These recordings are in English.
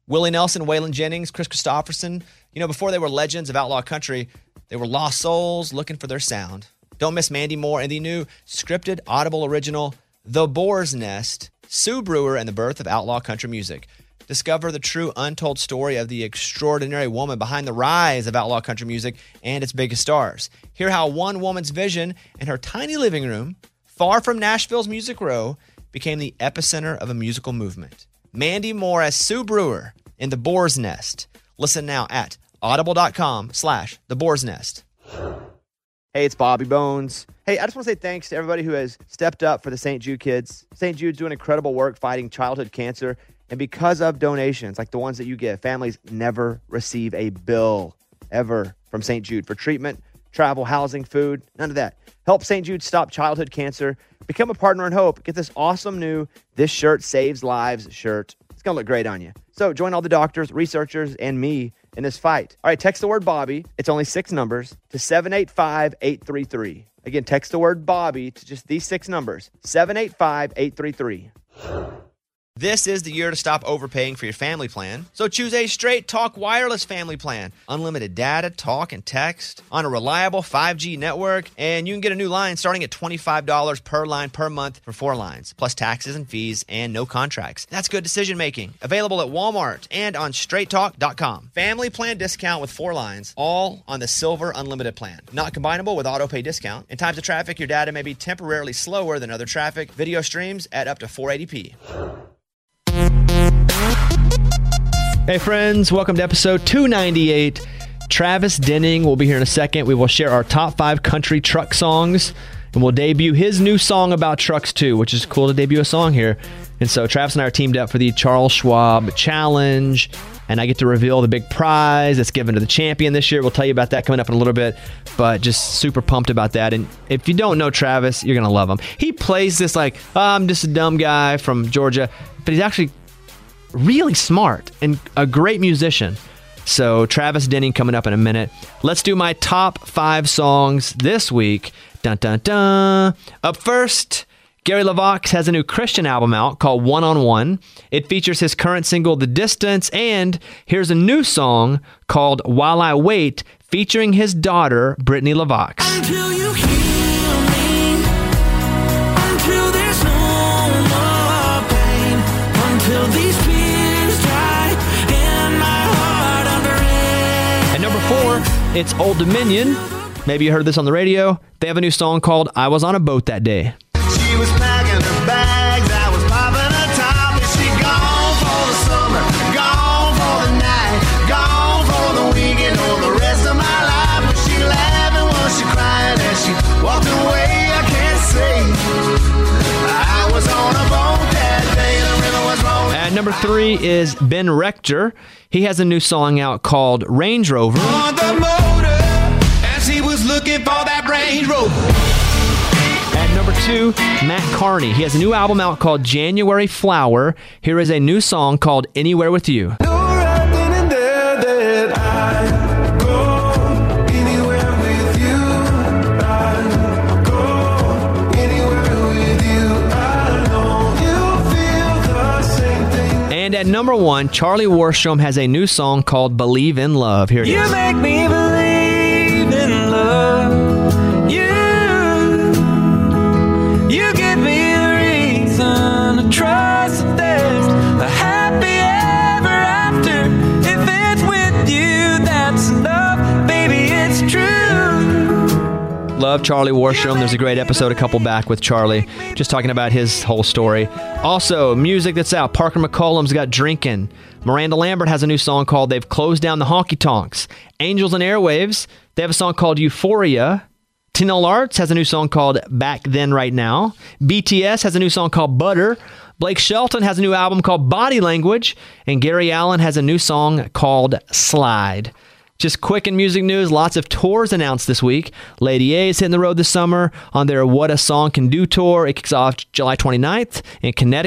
Willie Nelson, Waylon Jennings, Chris Christopherson. Before they were legends of outlaw country, they were lost souls looking for their sound. Don't miss Mandy Moore and the new scripted Audible original, The Boar's Nest, Sue Brewer and the Birth of Outlaw Country Music. Discover the true untold story of the extraordinary woman behind the rise of outlaw country music and its biggest stars. Hear how one woman's vision in her tiny living room, far from Nashville's Music Row, became the epicenter of a musical movement. Mandy Moore as Sue Brewer in The Boar's Nest. Listen now at audible.com/The Boar's Nest. Hey, it's Bobby Bones. Hey, I just want to say thanks to everybody who has stepped up for the St. Jude kids. St. Jude's doing incredible work fighting childhood cancer. And because of donations like the ones that you give, families never receive a bill ever from St. Jude for treatment, travel, housing, food, none of that. Help St. Jude stop childhood cancer. Become a partner in hope. Get this awesome new This Shirt Saves Lives shirt. It's going to look great on you. So join all the doctors, researchers, and me in this fight. All right, text the word Bobby. It's only 6 numbers to 785-833. Again, text the word Bobby to just these 6 numbers, 785-833. This is the year to stop overpaying for your family plan. So choose a Straight Talk Wireless family plan. Unlimited data, talk, and text on a reliable 5G network. And you can get a new line starting at $25 per line per month for 4 lines, plus taxes and fees and no contracts. That's good decision making. Available at Walmart and on straighttalk.com. Family plan discount with 4 lines, all on the Silver Unlimited plan. Not combinable with auto pay discount. In times of traffic, your data may be temporarily slower than other traffic. Video streams at up to 480p. Hey friends, welcome to episode 298. Travis Denning will be here in a second. We will share our top 5 country truck songs, and we'll debut his new song about trucks too, which is cool to debut a song here. And so Travis and I are teamed up for the Charles Schwab Challenge, and I get to reveal the big prize that's given to the champion this year. We'll tell you about that coming up in a little bit, but just super pumped about that. And if you don't know Travis, you're going to love him. He plays this like, I'm just a dumb guy from Georgia, but he's actually really smart and a great musician. So Travis Denning coming up in a minute. Let's do my top 5 songs this week. Dun, dun, dun. Up first, Gary LeVox has a new Christian album out called One on One. It features his current single, The Distance, and here's a new song called While I Wait, featuring his daughter, Brittany LeVox. Until you heal me, until there's no more pain, until these tears dry and my heart unbreaks. At number 4, it's Old Dominion. Maybe you heard this on the radio. They have a new song called I Was on a Boat That Day. She was packing her bags, I was popping a top, and she gone for the summer, gone for the night, gone for the weekend, or the rest of my life. Was she laughing, was she crying, as she walked away? I can't say. I was on a boat that day, the river was rolling. At number 3 is Ben Rector. He has a new song out called Range Rover. On the motor, as he was looking for that Range Rover. At number 2, Matt Carney. He has a new album out called January Flower. Here is a new song called Anywhere With You. No right then and there that I go anywhere with you. I go anywhere with you. I know you feel the same thing. And at number 1, Charlie Warstrom has a new song called Believe in Love. Here it You is. make me believe in love. You give me a reason to trust that there's a happy ever after. If it's with you, that's enough. Baby, it's true. Love Charlie Warstrom. There's a great episode a couple back with Charlie, just talking about his whole story. Also, music that's out. Parker McCollum's got Drinkin'. Miranda Lambert has a new song called They've Closed Down the Honky Tonks. Angels and Airwaves, they have a song called Euphoria. Tinel Arts has a new song called Back Then Right Now. BTS has a new song called Butter. Blake Shelton has a new album called Body Language. And Gary Allan has a new song called Slide. Just quick in music news, lots of tours announced this week. Lady A is hitting the road this summer on their What a Song Can Do tour. It kicks off July 29th in Connecticut.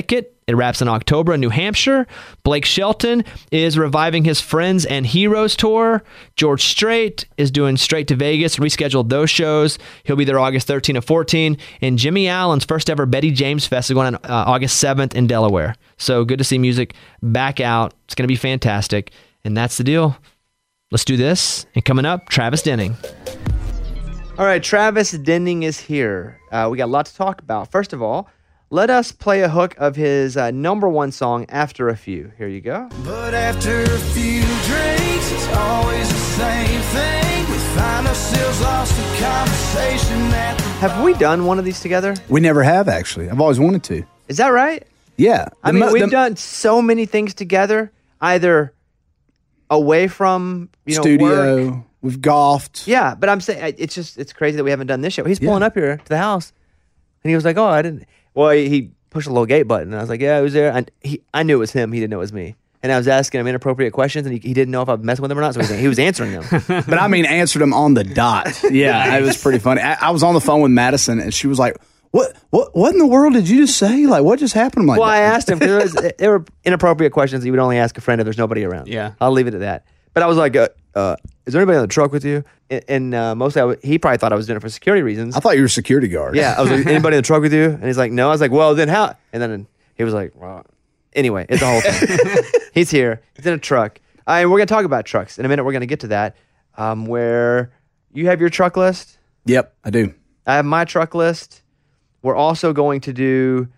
It wraps in October in New Hampshire. Blake Shelton is reviving his Friends and Heroes tour. George Strait is doing Straight to Vegas, rescheduled those shows. He'll be there August 13 and 14. And Jimmy Allen's first ever Betty James Fest is going on August 7th in Delaware. So good to see music back out. It's going to be fantastic. And that's the deal. Let's do this. And coming up, Travis Denning. All right, Travis Denning is here. We got a lot to talk about. First of all, let us play a hook of his number one song, After a Few. Here you go. But after a few drinks, it's always the same thing. We find ourselves lost in conversation at the Have we done one of these together? We never have, actually. I've always wanted to. Is that right? Yeah. I mean, we've done so many things together, either away from, studio. work. We've golfed. Yeah, but I'm saying, it's crazy that we haven't done this show. He's pulling up here to the house, and he was like, oh, I didn't. Well, he pushed a little gate button, and I was like, yeah, it was there. And I knew it was him. He didn't know it was me. And I was asking him inappropriate questions, and he didn't know if I was messing with him or not, so he was answering them. But I mean, answered them on the dot. Yeah, it was pretty funny. I was on the phone with Madison, and she was like, What in the world did you just say? Like, what just happened? I'm like, well, I asked him, because there were inappropriate questions you would only ask a friend if there's nobody around. Yeah. I'll leave it at that. But I was like, is there anybody on the truck with you? And mostly, he probably thought I was doing it for security reasons. I thought you were a security guard. Yeah, I was like, anybody in the truck with you? And he's like, no. I was like, well, then how? And then he was like, well, anyway, it's a whole thing. He's here. He's in a truck. We're going to talk about trucks. In a minute, we're going to get to that, where you have your truck list. Yep, I do. I have my truck list. We're also going to do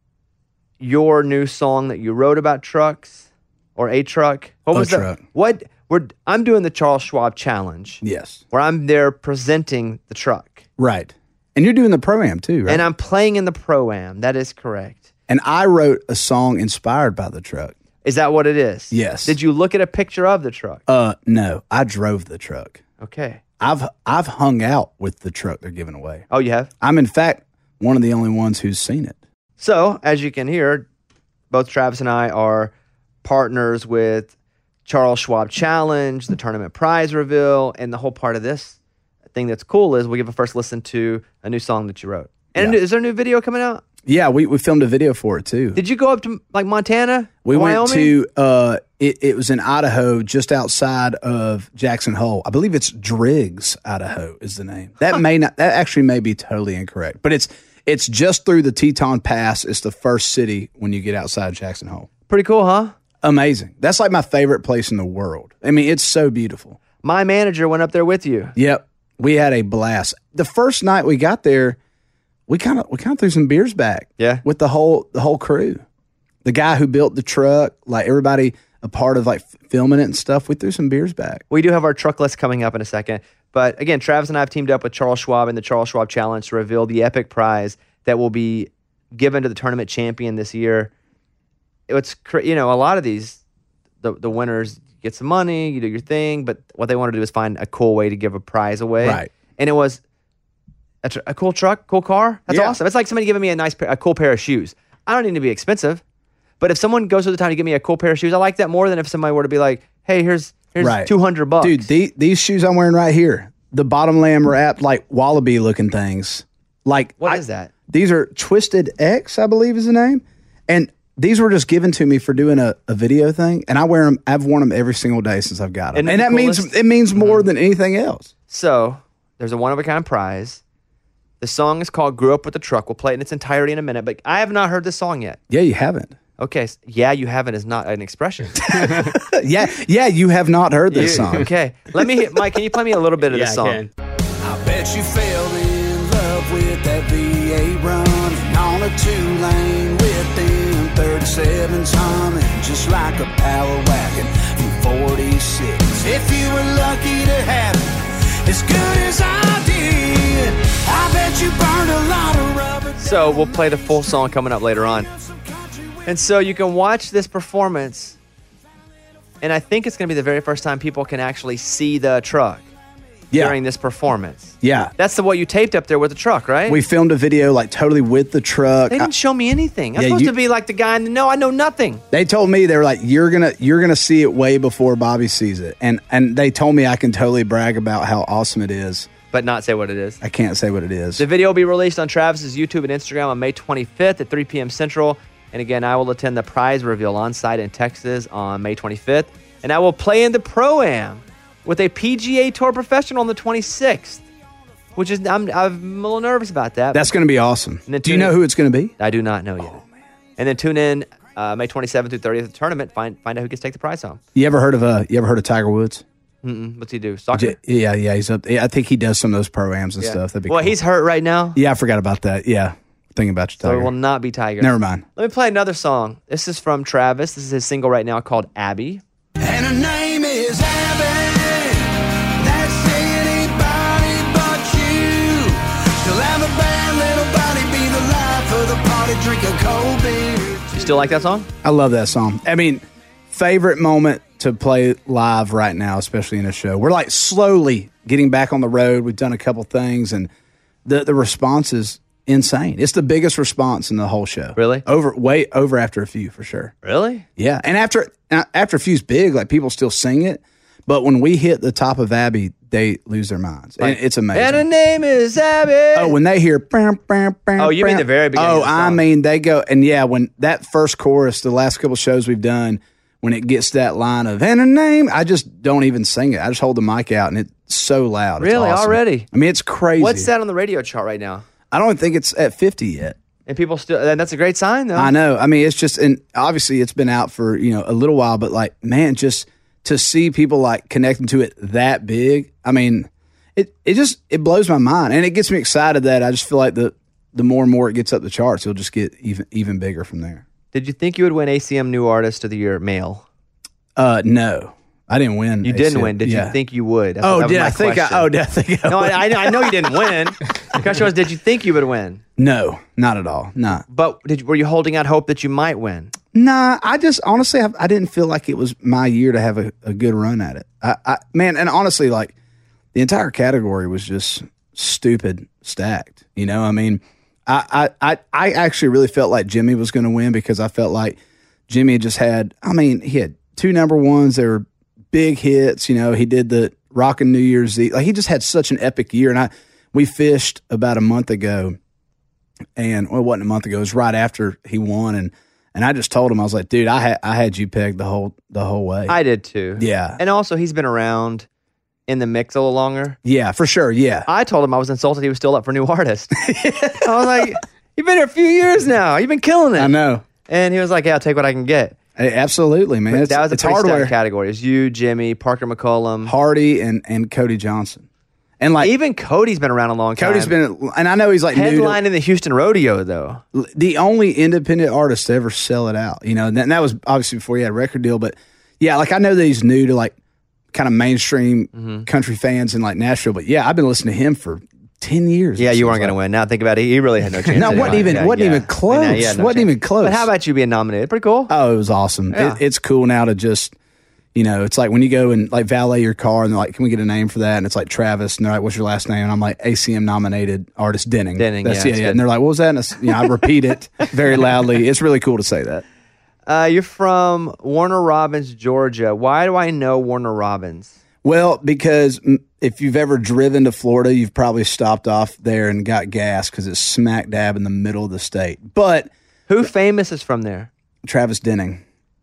your new song that you wrote about trucks, or a truck. What was truck. I'm doing the Charles Schwab Challenge. Yes. Where I'm there presenting the truck. Right. And you're doing the Pro-Am too, right? And I'm playing in the Pro-Am. That is correct. And I wrote a song inspired by the truck. Is that what it is? Yes. Did you look at a picture of the truck? No. I drove the truck. Okay. I've hung out with the truck they're giving away. Oh, you have? I'm, in fact, one of the only ones who's seen it. So, as you can hear, both Travis and I are partners with Charles Schwab Challenge, the tournament prize reveal, and the whole part of this thing that's cool is we give a first listen to a new song that you wrote. And Yeah. is there a new video coming out? Yeah, we filmed a video for it too. Did you go up to like Montana? We Wyoming? went to it was in Idaho, just outside of Jackson Hole. I believe it's Driggs, Idaho is the name. That actually may be totally incorrect, but it's just through the Teton Pass. It's the first city when you get outside Jackson Hole. Pretty cool, huh? Amazing. That's like my favorite place in the world. I mean, it's so beautiful. My manager went up there with you. Yep. We had a blast. The first night we got there, we kind of threw some beers back. Yeah. With the whole crew. The guy who built the truck, like everybody a part of like filming it and stuff, we threw some beers back. We do have our truck list coming up in a second. But again, Travis and I have teamed up with Charles Schwab and the Charles Schwab Challenge to reveal the epic prize that will be given to the tournament champion this year. It's a lot of these, the winners get some money, you do your thing, but what they want to do is find a cool way to give a prize away. Right. And it was a cool truck, cool car. That's Yeah. awesome. It's like somebody giving me a cool pair of shoes. I don't need to be expensive, but if someone goes through the time to give me a cool pair of shoes, I like that more than if somebody were to be like, hey, here's Right. $200. Dude, these shoes I'm wearing right here, the bottom lamb wrapped like wallaby looking things. Like What is that? These are Twisted X, I believe is the name. And these were just given to me for doing a video thing, and I wear them. I've worn them every single day since I've got them, Isn't it and the that coolest? means more than anything else. So there's a one-of-a-kind prize. The song is called Grew Up With the Truck. We'll play it in its entirety in a minute, but I have not heard this song yet. Yeah, you haven't. Okay, yeah, you haven't is not an expression. Yeah, you have not heard this song. Okay, Mike, can you play me a little bit of Yeah, this I song? can. I bet you fell in love with that V8 running on a 2-lane with them 37s humming just like a power wagon from 46. If you were lucky to have it as good as I did, I bet you burned a lot of rubber. So we'll play the full song coming up later on. And so you can watch this performance, and I think it's going to be the very first time people can actually see the truck during this performance. Yeah. That's what you taped up there with the truck, right? We filmed a video like totally with the truck. They didn't show me anything. I'm Yeah, supposed you- to be like the guy, no, I know nothing. They told me, they were like, you're gonna see it way before Bobby sees it, and they told me I can totally brag about how awesome it is. But not say what it is. I can't say what it is. The video will be released on Travis's YouTube and Instagram on May 25th at 3 p.m. Central. And again, I will attend the prize reveal on site in Texas on May 25th. And I will play in the Pro-Am with a PGA Tour professional on the 26th, which is, I'm a little nervous about that. That's going to be awesome. And then Do you know who it's going to be? I do not know yet. Man. And then tune in May 27th through 30th of the tournament. Find out who gets to take the prize home. You ever heard of Tiger Woods? What's he do? Soccer? Yeah. He's up. Yeah, I think he does some of those pro-ams and stuff. That'd be cool. He's hurt right now. Yeah, I forgot about that. Yeah, thinking about you, Tiger. So it will not be Tiger. Never mind. Let me play another song. This is from Travis. This is his single right now called Abby. And her name is Abby. That's anybody but you. She'll have a bad little body, be the life of the party, drink a cold beer. You still like that song? I love that song. I mean, favorite moment to play live right now, especially in a show. We're like slowly getting back on the road. We've done a couple things, and the response is insane. It's the biggest response in the whole show. Really? Way over after a few, for sure. Really? Yeah. And after a few's big, like people still sing it. But when we hit the top of Abby, they lose their minds. And it's amazing. And her name is Abby. Oh, when they hear Oh, you mean the very beginning Oh, of the song. I mean, they go, and yeah, when that first chorus, the last couple shows we've done, when it gets to that line of, and her name, I just don't even sing it. I just hold the mic out, and it's so loud. It's Really? awesome. Already? I mean, it's crazy. What's that on the radio chart right now? I don't think it's at 50 yet. And people still, and that's a great sign, though. I know. I mean, it's just, and obviously it's been out for, a little while, but like, man, just to see people like connecting to it that big, I mean, it blows my mind. And it gets me excited that I just feel like the more and more it gets up the charts, it'll just get even bigger from there. Did you think you would win ACM New Artist of the Year male? No, I didn't win. You didn't win. Did you think you would? That was did my I think? question. Did I think? I No, would? I know you didn't win. The question was, did you think you would win? No, not at all. Nah. But were you holding out hope that you might win? Nah, I just honestly, I didn't feel like it was my year to have a good run at it. Man, and honestly, like the entire category was just stupid stacked. I mean, I actually really felt like Jimmy was going to win because I felt like Jimmy just had. I mean, he had 2 number ones. They were big hits. He did the Rockin' New Year's Eve. Like he just had such an epic year. And we fished about a month ago, and well, it wasn't a month ago. It was right after he won, and I just told him, I was like, dude, I had you pegged the whole way. I did too. Yeah. And also, he's been around in the mix a little longer. Yeah, for sure. Yeah. I told him I was insulted he was still up for New Artist. I was like, you've been here a few years now. You've been killing it. I know. And he was like, yeah, I'll take what I can get. Hey, absolutely, man. That was a it's pretty hardware. stacked category. It was you, Jimmy, Parker McCollum. Hardy and Cody Johnson. And like Even Cody's been around a long time. Cody's been, and I know he's like new headlining the Houston Rodeo, though. the only independent artist to ever sell it out. And that was obviously before he had a record deal. But yeah, like I know that he's new to like kind of mainstream country fans in like Nashville. But yeah, I've been listening to him for 10 years. Yeah, you weren't going to win. Now think about it. He really had no chance. No, wasn't even close. I know, he had no wasn't chance. even close. But how about you being nominated? Pretty cool. Oh, it was awesome. Yeah. It's cool now to just, it's like when you go and like valet your car and they're like, can we get a name for that? And it's like Travis. And they're like, what's your last name? And I'm like, ACM nominated artist Denning. Denning, That's yeah, it. that's And they're like, what was that? And I repeat it very loudly. It's really cool to say that. You're from Warner Robins, Georgia. Why do I know Warner Robins? Well, because if you've ever driven to Florida, you've probably stopped off there and got gas because it's smack dab in the middle of the state. But Who famous is from there? Travis Denning.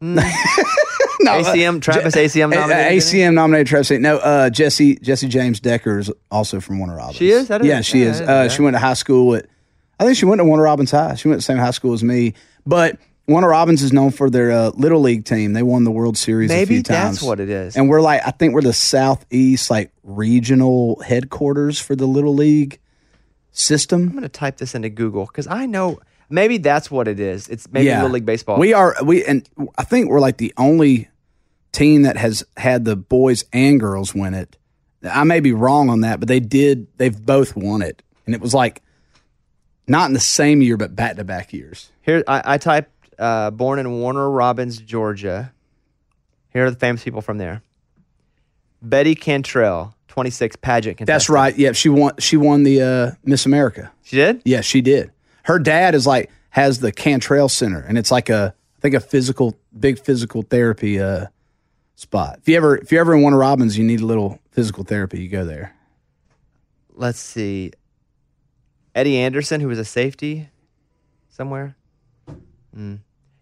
Travis ACM nominated? ACM nominated Travis Denning. No, Jesse James Decker is also from Warner Robins. She is? Yeah, she is. She went to high school I think she went to Warner Robins High. She went to the same high school as me. But Warner Robins is known for their Little League team. They won the World Series a few times. Maybe that's what it is. And I think we're the Southeast regional headquarters for the Little League system. I'm going to type this into Google because I know maybe that's what it is. It's maybe Little League Baseball. And I think we're like the only team that has had the boys and girls win it. I may be wrong on that, but they've both won it. And it was like not in the same year, but back-to-back years. Here, I typed born in Warner Robins, Georgia. Here are the famous people from there. Betty Cantrell, 26, pageant contestant. That's right. Yeah, she won the Miss America. She did? Yeah, she did. Her dad has the Cantrell Center, and it's like I think a big physical therapy spot. If you're ever in Warner Robins, you need a little physical therapy, you go there. Let's see. Eddie Anderson, who was a safety somewhere.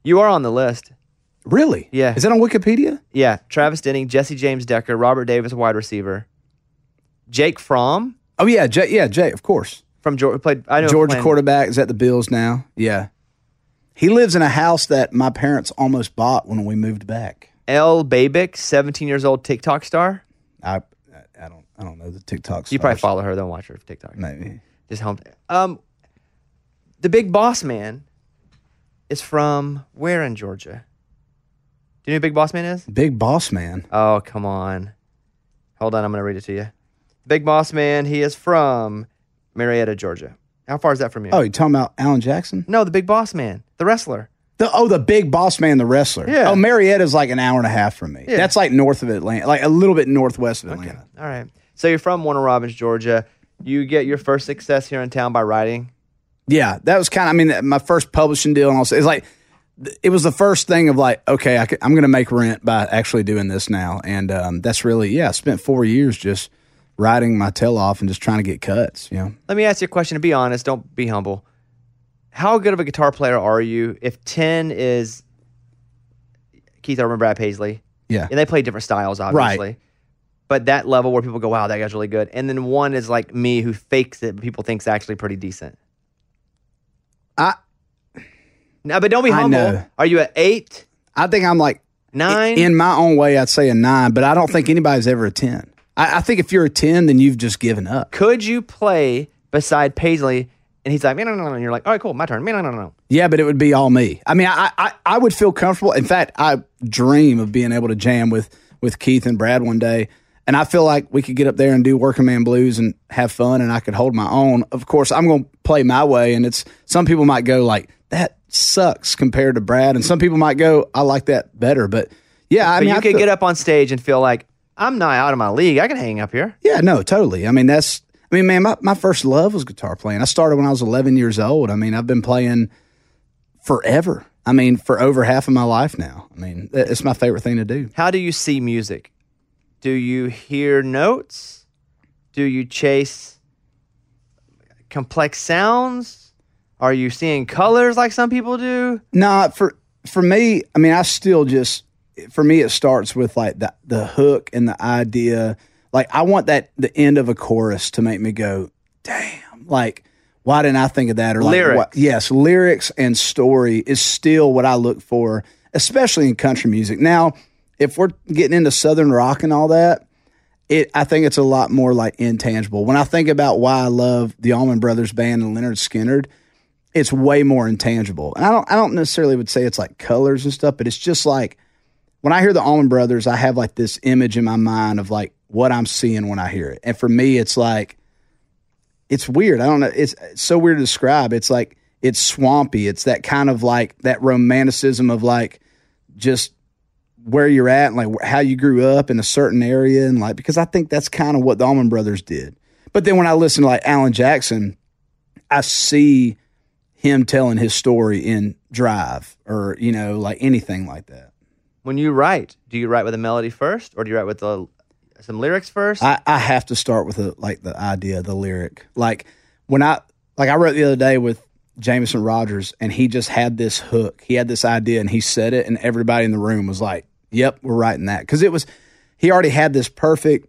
You are on the list. Really? Yeah. Is that on Wikipedia? Yeah. Travis Denning, Jesse James Decker, Robert Davis, wide receiver. Jake Fromm Oh yeah, Jay, of course. from Georgia played. I know Georgia playing- quarterback is at the Bills now. Yeah. He lives in a house that my parents almost bought when we moved back. L. Babick, 17 years old TikTok star. I don't know the TikTok. You probably stars. follow her. Don't watch her TikTok. Maybe. Just home. The Big Boss Man is from where in Georgia? Do you know who Big Boss Man is? Big Boss Man. Oh, come on. Hold on, I'm going to read it to you. Big Boss Man, he is from Marietta, Georgia. How far is that from you? Oh, you talking about Alan Jackson? No, the Big Boss Man, the wrestler. The Big Boss Man, the wrestler. Yeah. Oh, Marietta's like an hour and a half from me. Yeah. That's like north of Atlanta, like a little bit northwest of Atlanta. All right. So you're from Warner Robins, Georgia. You get your first success here in town by writing. Yeah, that was kind of, I mean, my first publishing deal, and also, it's like, it was the first thing of like, okay, I'm going to make rent by actually doing this now. And that's really, I spent 4 years just writing my tail off and just trying to get cuts, you know. Let me ask you a question, and be honest. Don't be humble. How good of a guitar player are you? If 10 is Keith Urban, Brad Paisley, Yeah. and they play different styles, obviously. Right. But that level where people go, wow, that guy's really good. And then 1 is like me who fakes it, but people think's actually pretty decent. No, but don't be I humble. know. Are you at 8, I think I'm like, 9? in my own way, I'd say a 9, but I don't think anybody's ever a 10. I think if you're a 10, then you've just given up. Could you play beside Paisley? And he's like, no, and you're like, all right, cool, my turn. No. Yeah, but it would be all me. I mean, I would feel comfortable. In fact, I dream of being able to jam with Keith and Brad one day. And I feel like we could get up there and do Working Man Blues and have fun, and I could hold my own. Of course, I'm going to play my way, and some people might go like, that sucks compared to Brad, and some people might go, I like that better. But yeah, I But mean, you could get up on stage and feel like, I'm not out of my league. I can hang up here. Yeah, no, totally. I mean, man, my first love was guitar playing. I started when I was 11 years old. I mean, I've been playing forever. I mean, for over half of my life now. I mean, it's my favorite thing to do. How do you see music? Do you hear notes? Do you chase complex sounds? Are you seeing colors like some people do? Nah, for me, I mean, I still just, for me, it starts with like the hook and the idea. Like, I want the end of a chorus to make me go, damn, like, why didn't I think of that? Or like, Lyrics. Yes, lyrics and story is still what I look for, especially in country music. Now, if we're getting into Southern rock and all that, I think it's a lot more like intangible. When I think about why I love the Allman Brothers Band and Leonard Skinner, it's way more intangible. And I don't necessarily would say it's like colors and stuff, but it's just like, when I hear the Allman Brothers, I have like this image in my mind of like what I'm seeing when I hear it. And for me, it's like, it's weird. I don't know. It's so weird to describe. It's like, it's swampy. It's that kind of like that romanticism of like just where you're at and like how you grew up in a certain area. And like, because I think that's kind of what the Allman Brothers did. But then when I listen to like Alan Jackson, I see him telling his story in Drive or, you know, like anything like that. When you write, do you write with a melody first, or do you write with some lyrics first? I have to start with the idea, the lyric. Like when I wrote the other day with Jameson Rogers, and he just had this hook. He had this idea, and he said it, and everybody in the room was like, "Yep, we're writing that," because he already had this perfect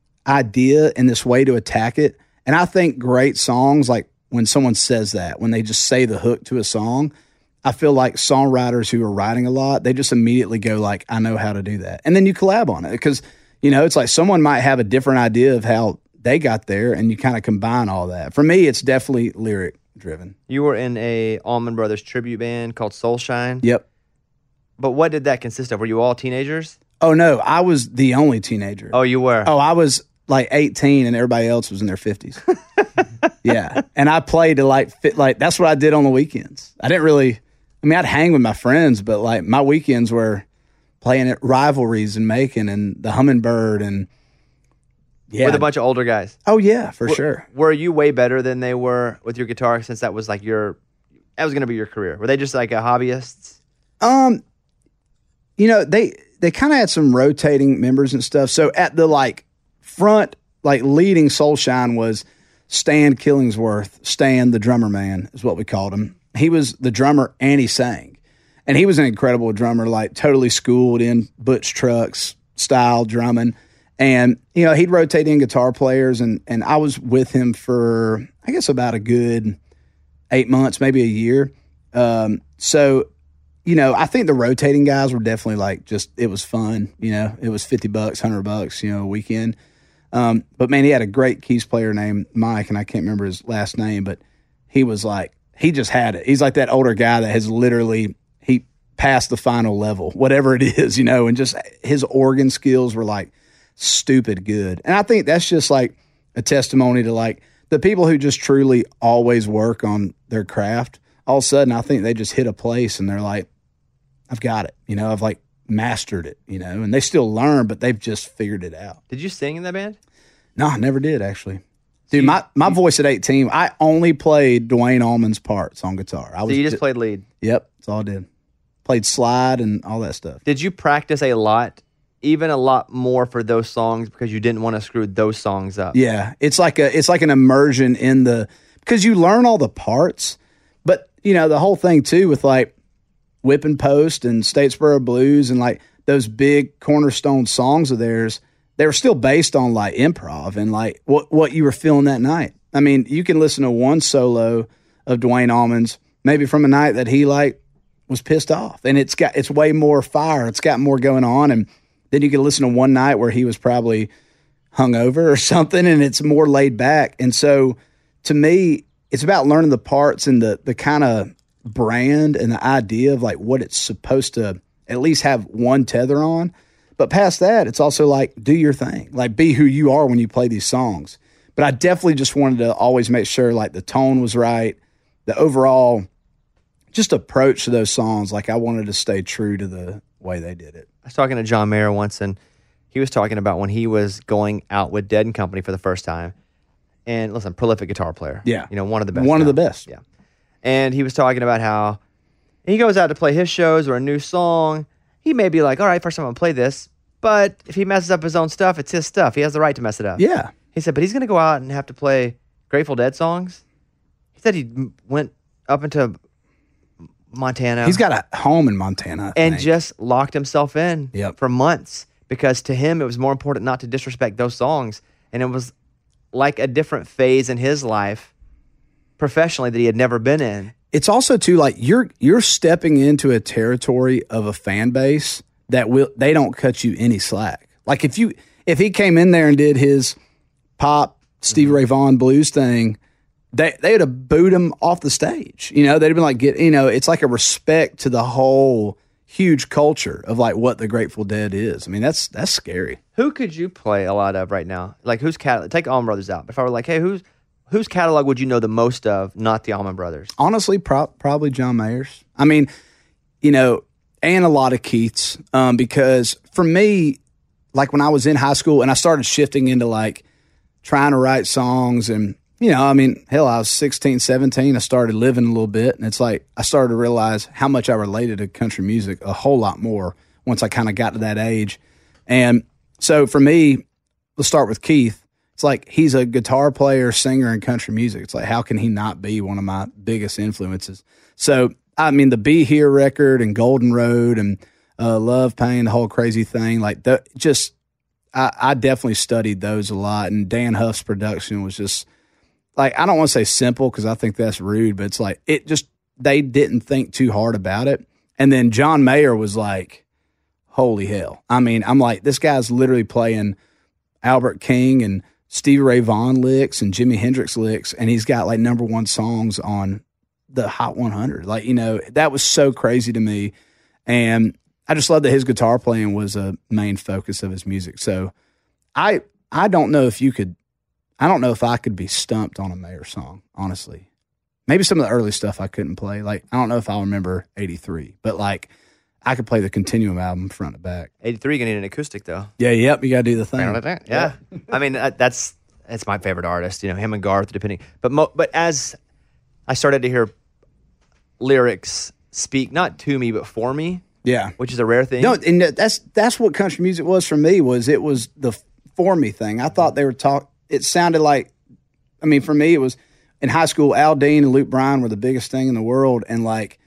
idea and this way to attack it. And I think great songs, like when someone says that, when they just say the hook to a song, I feel like songwriters who are writing a lot, they just immediately go like, I know how to do that. And then you collab on it because, you know, it's like someone might have a different idea of how they got there, and you kind of combine all that. For me, it's definitely lyric driven. You were in a Allman Brothers tribute band called Soulshine. Yep. But what did that consist of? Were you all teenagers? Oh, no, I was the only teenager. Oh, you were? Oh, I was like 18 and everybody else was in their 50s. Yeah. And I played to that's what I did on the weekends. I didn't really, I'd hang with my friends, but like my weekends were playing at Rivalries and Macon and the Hummingbird and with a bunch of older guys. Oh yeah, for sure. Were you way better than they were with your guitar, since that was like that was going to be your career? Were they just like hobbyists? You know, they kind of had some rotating members and stuff. So at the like front, like leading Soulshine was Stan Killingsworth. Stan, the drummer man, is what we called him. He was the drummer and he sang. And he was an incredible drummer, like totally schooled in Butch Trucks style drumming. And, you know, he'd rotate in guitar players, and I was with him for, I guess, about a good 8 months, maybe a year. So, you know, I think the rotating guys were definitely like just, it was fun. You know, it was $50, $100, you know, a weekend. But man, he had a great keys player named Mike, and I can't remember his last name, but he was like, he just had it. He's like that older guy that has literally, he passed the final level, whatever it is, you know, and just his organ skills were like stupid good. And I think that's just like a testimony to like the people who just truly always work on their craft. All of a sudden, I think they just hit a place and they're like, I've got it, you know, I've like mastered it, you know, and they still learn, but they've just figured it out. Did you sing in that band? No, I never did actually. Dude, my voice at 18, I only played Dwayne Allman's parts on guitar. So you just played lead? Yep, that's all I did. Played slide and all that stuff. Did you practice a lot, even a lot more for those songs because you didn't want to screw those songs up? Yeah, it's like an immersion in because you learn all the parts, but you know the whole thing too with like Whipping Post and Statesboro Blues and like those big cornerstone songs of theirs. They were still based on like improv and like what you were feeling that night. I mean, you can listen to one solo of Dwayne Allman's maybe from a night that he like was pissed off, and it's way more fire. It's got more going on, and then you can listen to one night where he was probably hungover or something, and it's more laid back. And so, to me, it's about learning the parts and the kind of brand and the idea of like what it's supposed to at least have one tether on. But past that, it's also like, do your thing. Like, be who you are when you play these songs. But I definitely just wanted to always make sure, like, the tone was right. The overall just approach to those songs, like, I wanted to stay true to the way they did it. I was talking to John Mayer once, and he was talking about when he was going out with Dead & Company for the first time. And, listen, prolific guitar player. Yeah. You know, one of the best. One of the best. Yeah. And he was talking about how he goes out to play his shows or a new song. He may be like, all right, first time I'm going to play this. But if he messes up his own stuff, it's his stuff. He has the right to mess it up. Yeah. He said, but he's going to go out and have to play Grateful Dead songs. He said he went up into Montana. He's got a home in Montana. And just locked himself in Yep. for months because to him, it was more important not to disrespect those songs. And it was like a different phase in his life professionally that he had never been in. It's also too like you're stepping into a territory of a fan base that they don't cut you any slack. Like if he came in there and did his pop Stevie Ray Vaughan blues thing, they would have booed him off the stage. You know, they'd have been like, it's like a respect to the whole huge culture of like what the Grateful Dead is. I mean, that's scary. Who could you play a lot of right now? Like whose catalog? Take Allman Brothers out. If I were like, hey, whose catalog would you know the most of? Not the Allman Brothers. Honestly, probably John Mayer's. I mean, you know, and a lot of Keith's, because for me, like when I was in high school and I started shifting into like trying to write songs and, you know, I mean, hell, I was 16, 17. I started living a little bit, and it's like I started to realize how much I related to country music a whole lot more once I kind of got to that age. And so for me, let's start with Keith. It's like he's a guitar player, singer in country music. It's like, how can he not be one of my biggest influences? So, I mean, the Be Here record and Golden Road and Love, Pain, the whole crazy thing, like I definitely studied those a lot. And Dan Huff's production was just like, I don't want to say simple because I think that's rude, but it's like they didn't think too hard about it. And then John Mayer was like, holy hell. I mean, I'm like, this guy's literally playing Albert King and Stevie Ray Vaughan licks and Jimi Hendrix licks, and he's got like #1 songs on the Hot 100. Like, you know, that was so crazy to me. And I just love that his guitar playing was a main focus of his music. So I don't know if I could be stumped on a Mayer song, honestly. Maybe some of the early stuff I couldn't play. Like, I don't know if I'll remember 83, but like I could play the Continuum album front to back. 83, you're going to need an acoustic though. Yeah, yep, you got to do the thing. Yeah. I mean, that's my favorite artist, you know, him and Garth, depending. But as I started to hear lyrics speak, not to me, but for me. Yeah. Which is a rare thing. No, and that's what country music was for me, it was the for me thing. I thought they were it sounded like, I mean, for me, it was in high school, Al Dean and Luke Bryan were the biggest thing in the world. And like,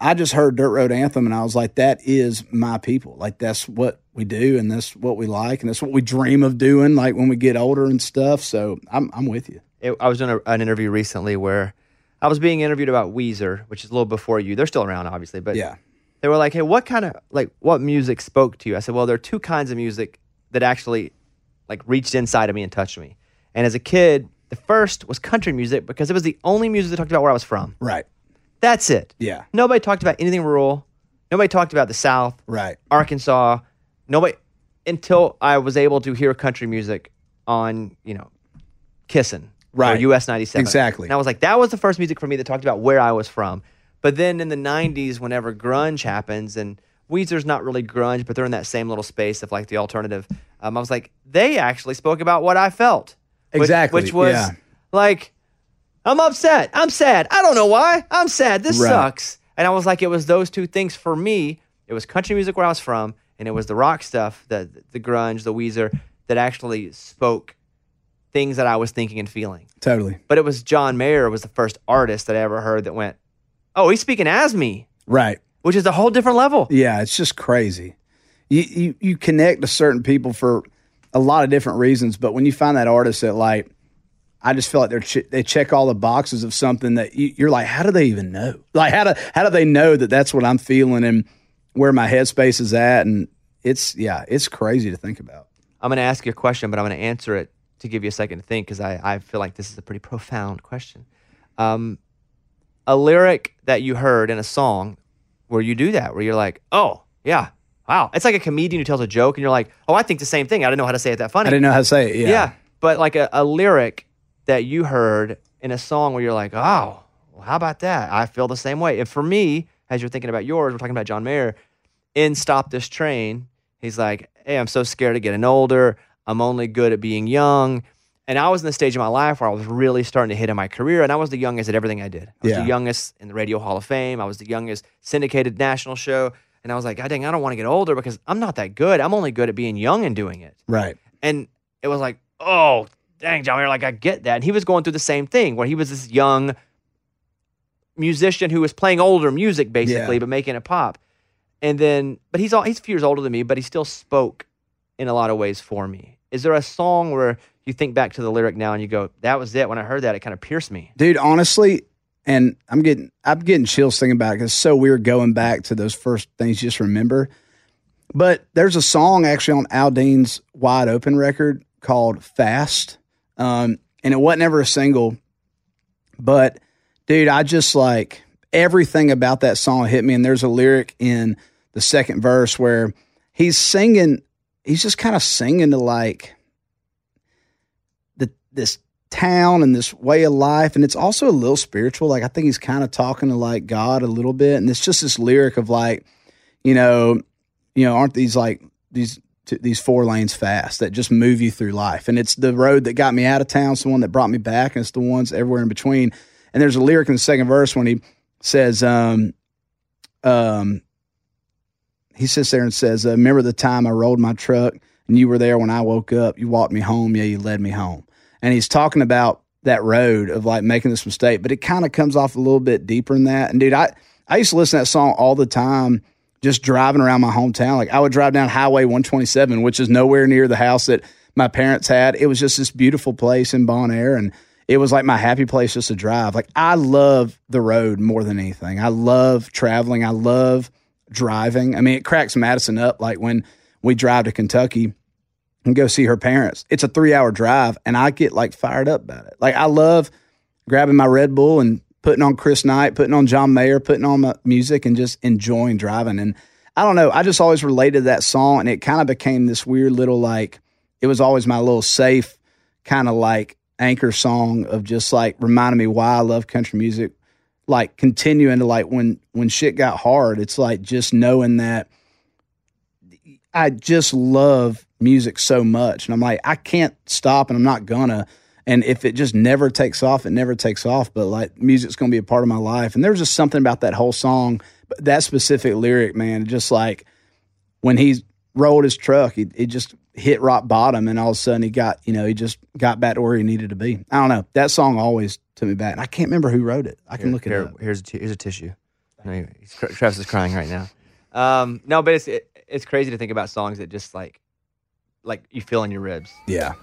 I just heard Dirt Road Anthem and I was like, that is my people. Like, that's what we do and that's what we like and that's what we dream of doing, like when we get older and stuff. So I'm with you. I was doing an interview recently where I was being interviewed about Weezer, which is a little before you. They're still around, obviously, but Yeah. they were like, hey, what music spoke to you? I said, well, there are two kinds of music that actually like reached inside of me and touched me. And as a kid, the first was country music because it was the only music that talked about where I was from. Right. That's it. Yeah. Nobody talked about anything rural. Nobody talked about the South, Right. Arkansas. Nobody, until I was able to hear country music on, Kissin'. Right. Or US 97. Exactly. And I was like, that was the first music for me that talked about where I was from. But then in the 90s, whenever grunge happens, and Weezer's not really grunge, but they're in that same little space of like the alternative, I was like, they actually spoke about what I felt. Exactly. Which was Yeah. like, I'm upset. I'm sad. I don't know why. I'm sad. This Right. sucks. And I was like, it was those two things for me. It was country music where I was from, and it was the rock stuff, the grunge, the Weezer, that actually spoke things that I was thinking and feeling. Totally. But it was John Mayer was the first artist that I ever heard that went, oh, he's speaking as me, Right. which is a whole different level. Yeah, it's just crazy. You connect to certain people for a lot of different reasons, but when you find that artist that like, I just feel like they check all the boxes of something that you're like, how do they even know? Like, how do they know that that's what I'm feeling and where my headspace is at? And it's crazy to think about. I'm going to ask you a question, but I'm going to answer it to give you a second to think because I feel like this is a pretty profound question. A lyric that you heard in a song where you do that, where you're like, oh, yeah, wow. It's like a comedian who tells a joke and you're like, oh, I think the same thing. I didn't know how to say it that funny. I didn't know how to say it. Yeah. Yeah, but like a lyric that you heard in a song where you're like, oh, well, how about that? I feel the same way. And for me, as you're thinking about yours, we're talking about John Mayer, in Stop This Train, he's like, hey, I'm so scared of getting older. I'm only good at being young. And I was in the stage of my life where I was really starting to hit in my career, and I was the youngest at everything I did. I was the youngest in the Radio Hall of Fame. I was the youngest syndicated national show. And I was like, God dang, I don't want to get older because I'm not that good. I'm only good at being young and doing it. Right. And it was like, oh, dang, John Mayer, like I get that. And he was going through the same thing where he was this young musician who was playing older music basically, but making it pop. And then, but he's a few years older than me, but he still spoke in a lot of ways for me. Is there a song where you think back to the lyric now and you go, that was it? When I heard that, it kind of pierced me. Dude, honestly, and I'm getting chills thinking about it because it's so weird going back to those first things you just remember. But there's a song actually on Aldean's Wide Open record called Fast. And it wasn't ever a single. But, dude, I just like everything about that song hit me. And there's a lyric in the second verse where he's just kind of singing to like this town and this way of life. And it's also a little spiritual. Like, I think he's kind of talking to like God a little bit. And it's just this lyric of like, aren't these like these 4 lanes fast that just move you through life? And it's the road that got me out of town. It's the one that brought me back. And it's the ones everywhere in between. And there's a lyric in the second verse when he says, he sits there and says, remember the time I rolled my truck and you were there when I woke up, you walked me home. Yeah. You led me home. And he's talking about that road of like making this mistake, but it kind of comes off a little bit deeper than that. And dude, I used to listen to that song all the time, just driving around my hometown. Like I would drive down Highway 127, which is nowhere near the house that my parents had. It was just this beautiful place in Bon Air. And it was like my happy place just to drive. Like I love the road more than anything. I love traveling. I love driving. I mean, it cracks Madison up. Like when we drive to Kentucky and go see her parents, it's a 3-hour drive and I get like fired up about it. Like I love grabbing my Red Bull and putting on Chris Knight, putting on John Mayer, putting on my music and just enjoying driving. And I don't know, I just always related to that song and it kind of became this weird little like, it was always my little safe kind of like anchor song of just like reminding me why I love country music. Like continuing to like when shit got hard, it's like just knowing that I just love music so much. And I'm like, I can't stop and I'm not gonna. And if it just never takes off, it never takes off. But like music's going to be a part of my life. And there's just something about that whole song, that specific lyric, man, just like when he rolled his truck, it just hit rock bottom. And all of a sudden he just got back to where he needed to be. I don't know. That song always took me back. And I can't remember who wrote it. I can look it up. Here's a tissue. No, Travis is crying right now. No, but it's crazy to think about songs that just like you feel in your ribs. Yeah.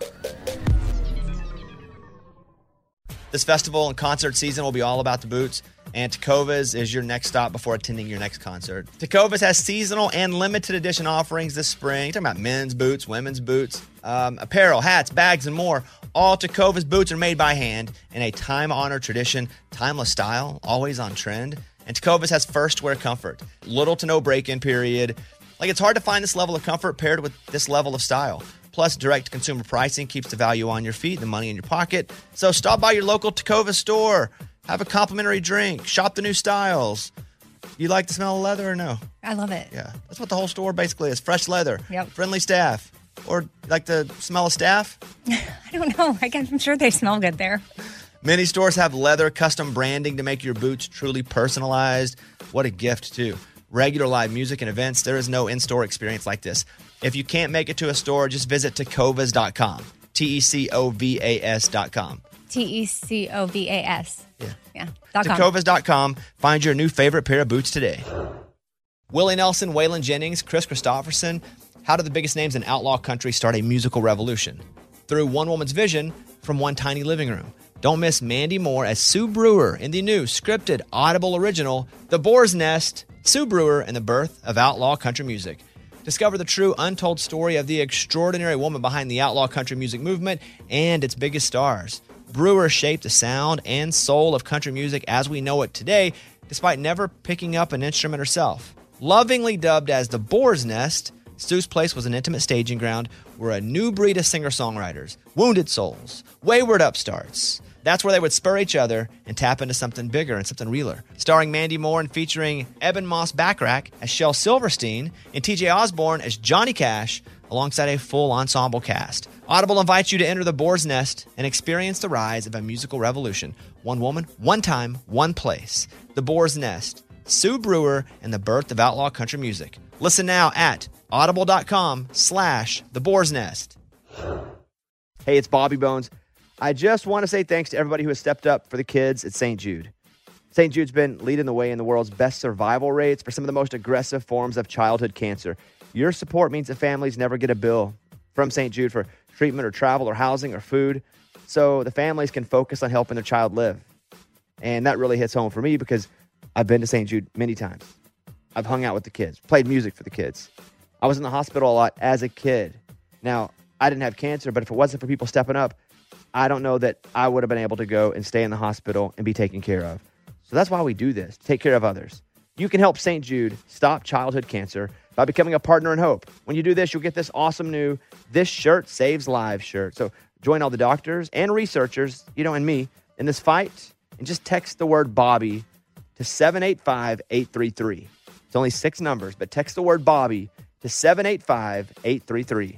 This festival and concert season will be all about the boots, and Tecovas is your next stop before attending your next concert. Tecovas has seasonal and limited edition offerings this spring. You're talking about men's boots, women's boots, apparel, hats, bags, and more. All Tecovas boots are made by hand in a time-honored tradition, timeless style, always on trend. And Tecovas has first wear comfort, little to no break-in period. Like, it's hard to find this level of comfort paired with this level of style. Plus, direct consumer pricing keeps the value on your feet, the money in your pocket. So stop by your local Tecovas store, have a complimentary drink, shop the new styles. You like the smell of leather or no? I love it. Yeah, that's what the whole store basically is. Fresh leather, Yep. friendly staff. Or like the smell of staff? I don't know. I'm sure they smell good there. Many stores have leather custom branding to make your boots truly personalized. What a gift, too. Regular live music and events, there is no in-store experience like this. If you can't make it to a store, just visit tecovas.com. Tecovas.com. Tecovas. Yeah. .com. Tecovas.com. Find your new favorite pair of boots today. Willie Nelson, Waylon Jennings, Chris Christopherson. How did the biggest names in outlaw country start a musical revolution? Through one woman's vision from one tiny living room. Don't miss Mandy Moore as Sue Brewer in the new scripted Audible original, The Boar's Nest, Sue Brewer and the Birth of Outlaw Country Music. Discover the true untold story of the extraordinary woman behind the outlaw country music movement and its biggest stars. Brewer shaped the sound and soul of country music as we know it today, despite never picking up an instrument herself. Lovingly dubbed as the Boar's Nest, Sue's place was an intimate staging ground where a new breed of singer-songwriters, wounded souls, wayward upstarts, that's where they would spur each other and tap into something bigger and something realer. Starring Mandy Moore and featuring Eben Moss Backrack as Shel Silverstein and TJ Osborne as Johnny Cash, alongside a full ensemble cast. Audible invites you to enter the Boar's Nest and experience the rise of a musical revolution. One woman, one time, one place. The Boar's Nest, Sue Brewer, and the birth of outlaw country music. Listen now at audible.com/The Boar's Nest. Hey, it's Bobby Bones. I just want to say thanks to everybody who has stepped up for the kids at St. Jude. St. Jude's been leading the way in the world's best survival rates for some of the most aggressive forms of childhood cancer. Your support means that families never get a bill from St. Jude for treatment or travel or housing or food, so the families can focus on helping their child live. And that really hits home for me because I've been to St. Jude many times. I've hung out with the kids, played music for the kids. I was in the hospital a lot as a kid. Now, I didn't have cancer, but if it wasn't for people stepping up, I don't know that I would have been able to go and stay in the hospital and be taken care of. So that's why we do this, take care of others. You can help St. Jude stop childhood cancer by becoming a partner in hope. When you do this, you'll get this awesome new This Shirt Saves Lives shirt. So join all the doctors and researchers, and me, in this fight, and just text the word Bobby to 785-833. It's only 6 numbers, but text the word Bobby to 785-833.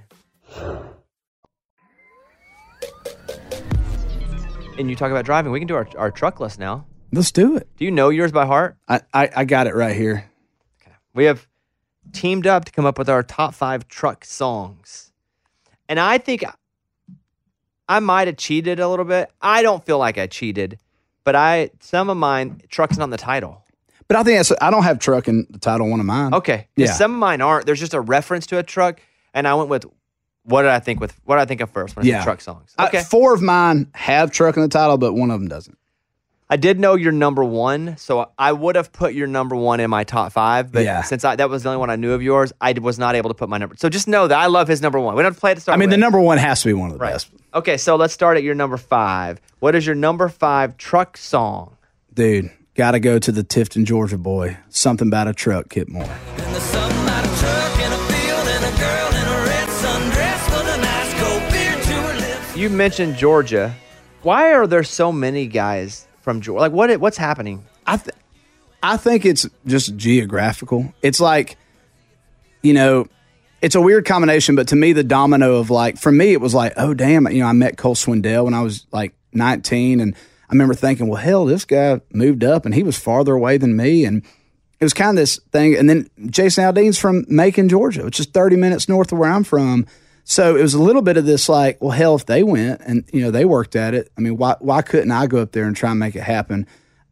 And you talk about driving. We can do our truck list now. Let's do it. Do you know yours by heart? I got it right here. Okay. We have teamed up to come up with our top 5 truck songs. And I think I might have cheated a little bit. I don't feel like I cheated, but some of mine, truck's not in the title. But I think I don't have truck in the title one of mine. Okay. Yeah. Some of mine aren't. There's just a reference to a truck, and I went with what I think of first when I say truck songs. Okay. 4 of mine have truck in the title, but one of them doesn't. I did know your number 1, so I would have put your number 1 in my top 5, but since that was the only one I knew of yours, I was not able to put my number. So just know that I love his number 1. We don't have to play it to start with. the number 1 has to be one of the best. Okay, so let's start at your number 5. What is your number 5 truck song? Dude, got to go to the Tifton, Georgia boy. Something About a Truck, Kip Moore. And there's something about a truck and a field and a girl in a red sundress with a nice cold beer to her lips. You mentioned Georgia. Why are there so many guys from Georgia? Like, what's happening? I think it's just geographical. It's like, it's a weird combination, but to me, the domino of for me, it was like, oh, damn, I met Cole Swindell when I was 19, and I remember thinking, well, hell, this guy moved up, and he was farther away than me, and it was kind of this thing. And then Jason Aldean's from Macon, Georgia, which is 30 minutes north of where I'm from. So it was a little bit of this well, hell, if they went and, they worked at it, why couldn't I go up there and try and make it happen?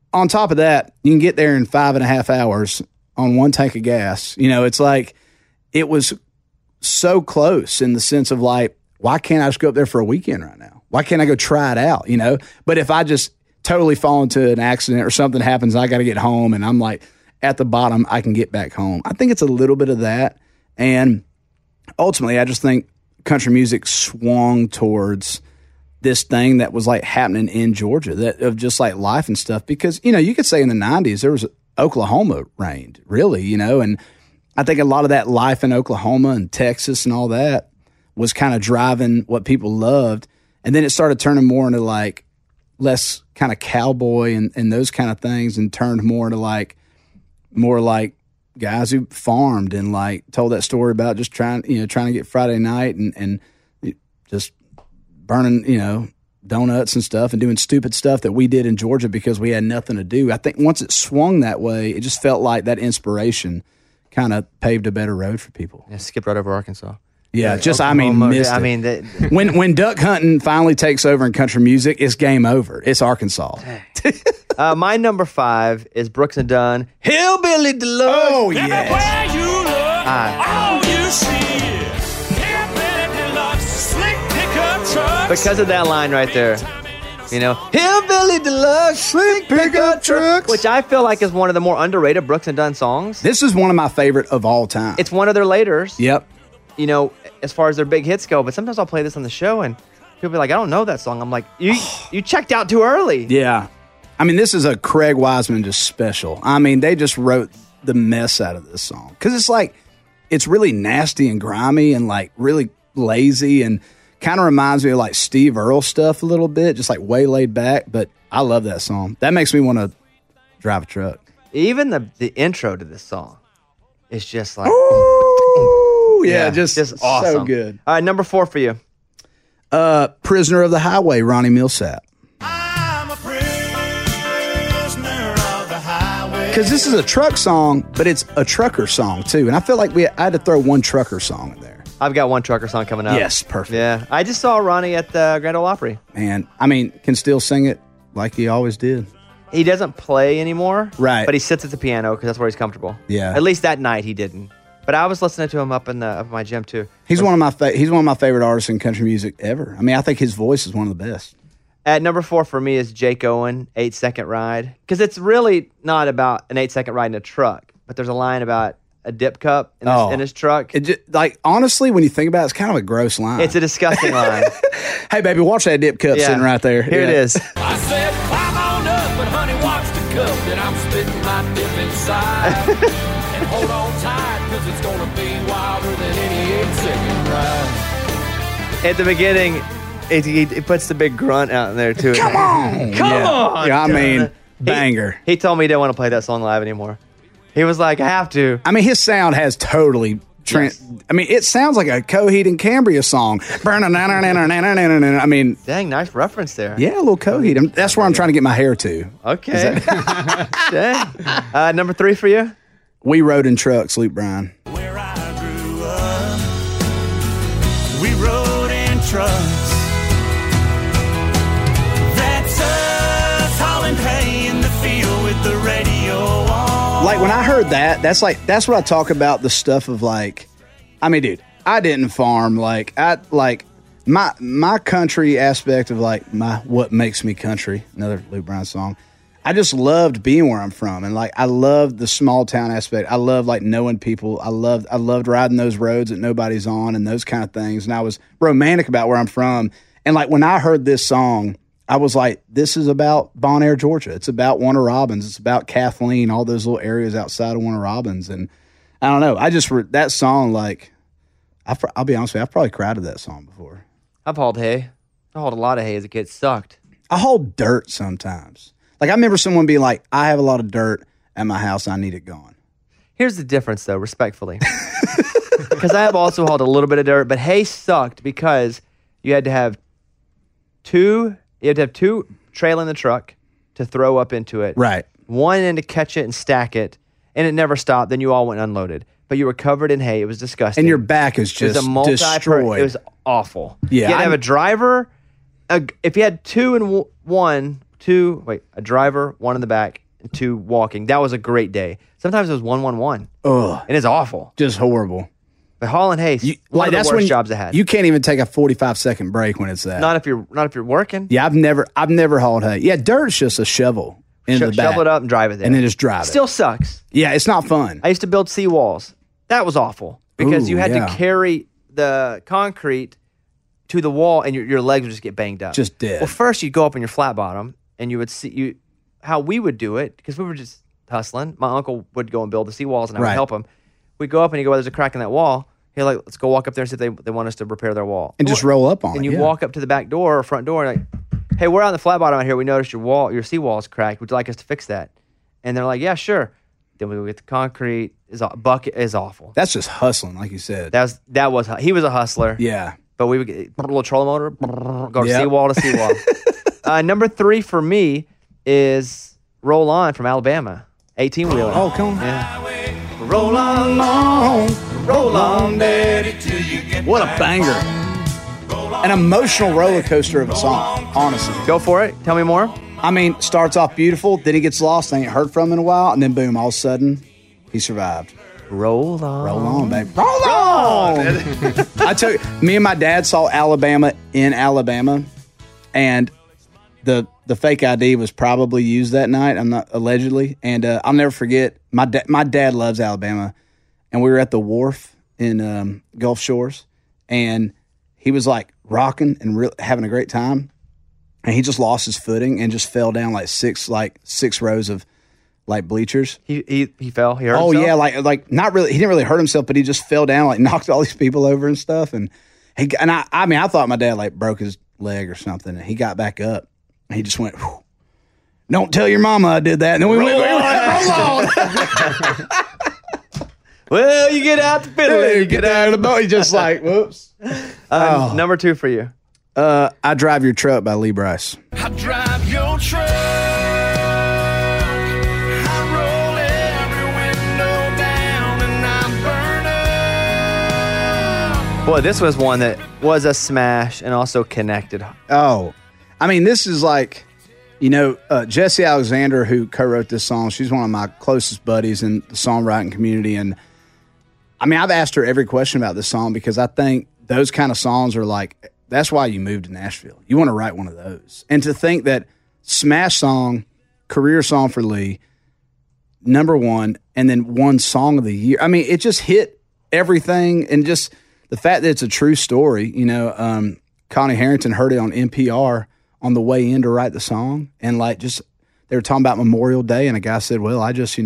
on top of that, you can get there in 5.5 hours on one tank of gas. You know, it's like it was so close in the sense of like, why can't I just go up there for a weekend right now? Why can't I go try it out? You know, but if I just totally fall into an accident or something happens, I got to get home and I'm like at the bottom, I can get back home. I think it's a little bit of that. And ultimately, I just think country music swung towards this thing that was like happening in Georgia, that of just like life and stuff. Because, you know, you could say in the 90s, there was Oklahoma reigned, really, you know, and I think a lot of that life in Oklahoma and Texas and all that was kind of driving what people loved. And then it started turning more into like less kind of cowboy and those kind of things, and turned more into more like guys who farmed and like told that story about just trying to get Friday night and just burning, you know, donuts and stuff and doing stupid stuff that we did in Georgia because we had nothing to do. I think once it swung that way, it just felt like that inspiration kind of paved a better road for people. Yeah, skip right over Arkansas. Yeah, just Oklahoma, missed it. When duck hunting finally takes over in country music, it's game over. It's Arkansas. My number 5 is Brooks and Dunn, Hillbilly Deluxe. Oh yeah. Where you look, all you see is Hillbilly Deluxe, slick pickup trucks. Because of that line right there. You know, Hillbilly Deluxe, slick pickup trucks. Which I feel like is one of the more underrated Brooks and Dunn songs. This is one of my favorite of all time. It's one of their laters. Yep. You know, as far as their big hits go, but sometimes I'll play this on the show and people be like, I don't know that song. I'm like, you checked out too early. Yeah. I mean, this is a Craig Wiseman just special. I mean, they just wrote the mess out of this song. Because it's like, it's really nasty and grimy and like really lazy and kind of reminds me of like Steve Earle stuff a little bit, just like way laid back. But I love that song. That makes me want to drive a truck. Even the intro to this song is just like... Ooh, yeah, just awesome. So good. All right, number 4 for you. Prisoner of the Highway, Ronnie Millsap. I'm a prisoner of the highway. Because this is a truck song, but it's a trucker song too. And I feel like I had to throw one trucker song in there. I've got one trucker song coming up. Yes, perfect. Yeah, I just saw Ronnie at the Grand Ole Opry. Man, I mean, can still sing it like he always did. He doesn't play anymore. Right. But he sits at the piano because that's where he's comfortable. Yeah. At least that night he didn't. But I was listening to him up in my gym too. He's one of my favorite artists in country music ever. I mean, I think his voice is one of the best. At number 4 for me is Jake Owen, 8 Second Ride. Because it's really not about an 8 second ride in a truck, but there's a line about a dip cup in his truck. Like, honestly, when you think about it, it's kind of a gross line. It's a disgusting line. Hey, baby, watch that dip cup sitting right there. Here it is. I said, climb on up, but honey, watch the cup that I'm spitting my dip inside. And hold on tight, because it's going to be wilder than any 8 second ride. At the beginning, he puts the big grunt out in there too. Come on! Come on! Yeah, I mean, banger. He told me he didn't want to play that song live anymore. He was like, I have to. I mean, his sound has totally... I mean, it sounds like a Coheed and Cambria song. I mean... Dang, nice reference there. Yeah, a little Coheed. That's where I'm trying to get my hair to. Okay. Dang. Number 3 for you? We Rode in Trucks, Luke Bryan. Where I grew up, we rode in trucks. That's us hauling hay in the field with the radio on. Like, when I heard that, that's what I talk about, the stuff of like, I mean, dude, I didn't farm. Like, my country aspect of like what makes me country, another Luke Bryan song. I just loved being where I'm from, and like I loved the small town aspect. I loved like knowing people. I loved riding those roads that nobody's on and those kind of things. And I was romantic about where I'm from. And like when I heard this song, I was like, this is about Bon Air, Georgia. It's about Warner Robins. It's about Kathleen, all those little areas outside of Warner Robins. And I don't know. I just that song, like I'll be honest with you, I've probably cried to that song before. I've hauled hay. I hauled a lot of hay as a kid. It sucked. I hauled dirt sometimes. Like, I remember someone being like, I have a lot of dirt at my house. I need it gone. Here's the difference, though, respectfully. Because I have also hauled a little bit of dirt, but hay sucked because you had to have two trailing the truck to throw up into it. Right. One in to catch it and stack it, and it never stopped. Then you all went unloaded. But you were covered in hay. It was disgusting. And your back is just destroyed. It was awful. Yeah, You had to have a driver. If you had 2 and 1 a driver, 1 in the back, and 2 walking. That was a great day. Sometimes it was 1-1-1. Ugh, And it's awful. just horrible. But Holland Hayes, one of the that's worst when jobs I had. You can't even take a 45-second break when it's that. not if you're working. Yeah, I've never hauled hay. Yeah, dirt's just a shovel into the back. Shovel it up and drive it there. and then just drive Still it. sucks. Yeah, it's not fun. I used to build seawalls. That was awful because Ooh, you had yeah. to carry the concrete to the wall and your legs would just get banged up. Just dead. Well, first you'd go up on your flat bottom and you would see how we would do it because we were just hustling. My uncle would go and build the seawalls and I would Right. help him. We'd go up and he'd go, there's a crack in that wall. He'd like, let's go walk up there and see if they want us to repair their wall. And just roll up on And it. you yeah. walk up to the back door or front door and like, hey, we're on the flat bottom out here. We noticed your seawall is cracked. Would you like us to fix that? And they're like, yeah, sure. Then we go get the concrete. Bucket is awful. That's just hustling, like you said. He was a hustler. Yeah. But we would get a little trolling motor, go Yep. seawall to seawall. Number 3 for me is Roll On from Alabama. 18-wheeler. Oh, come on. Yeah. Roll on, roll on, daddy, till you get What a banger. An emotional roller coaster of a song, honestly. Go for it. Tell me more. I mean, starts off beautiful, then he gets lost, ain't heard from him in a while, and then boom, all of a sudden, he survived. Roll on. Roll on, baby. Roll on! I tell you, me and my dad saw Alabama in Alabama, and the fake ID was probably used that night. I'm not allegedly, and I'll never forget. My dad loves Alabama, and we were at the wharf in Gulf Shores, and he was like rocking and having a great time, and he just lost his footing and just fell down like six rows of like bleachers. He fell. He hurt Oh himself? yeah, like not really. He didn't really hurt himself, but he just fell down, like knocked all these people over and stuff. And I thought my dad like broke his leg or something, and he got back up. And he just went, whew, "Don't tell your mama I did that." And then we went, roll on. Well, you get out the fiddle. Get out of the boat. He's just like, whoops. Number 2 for you. I Drive Your Truck by Lee Brice. I drive your truck. I roll every window down and I burn up. Boy, this was one that was a smash and also connected. Oh, I mean, this is like, Jesse Alexander, who co-wrote this song. She's one of my closest buddies in the songwriting community. And I mean, I've asked her every question about this song because I think those kind of songs are like, that's why you moved to Nashville. You want to write one of those. And to think that smash song, career song for Lee, number 1, and then won song of the year. I mean, it just hit everything. And just the fact that it's a true story, Connie Harrington heard it on NPR on the way in to write the song. And like, just, they were talking about Memorial Day. And a guy said, well, I just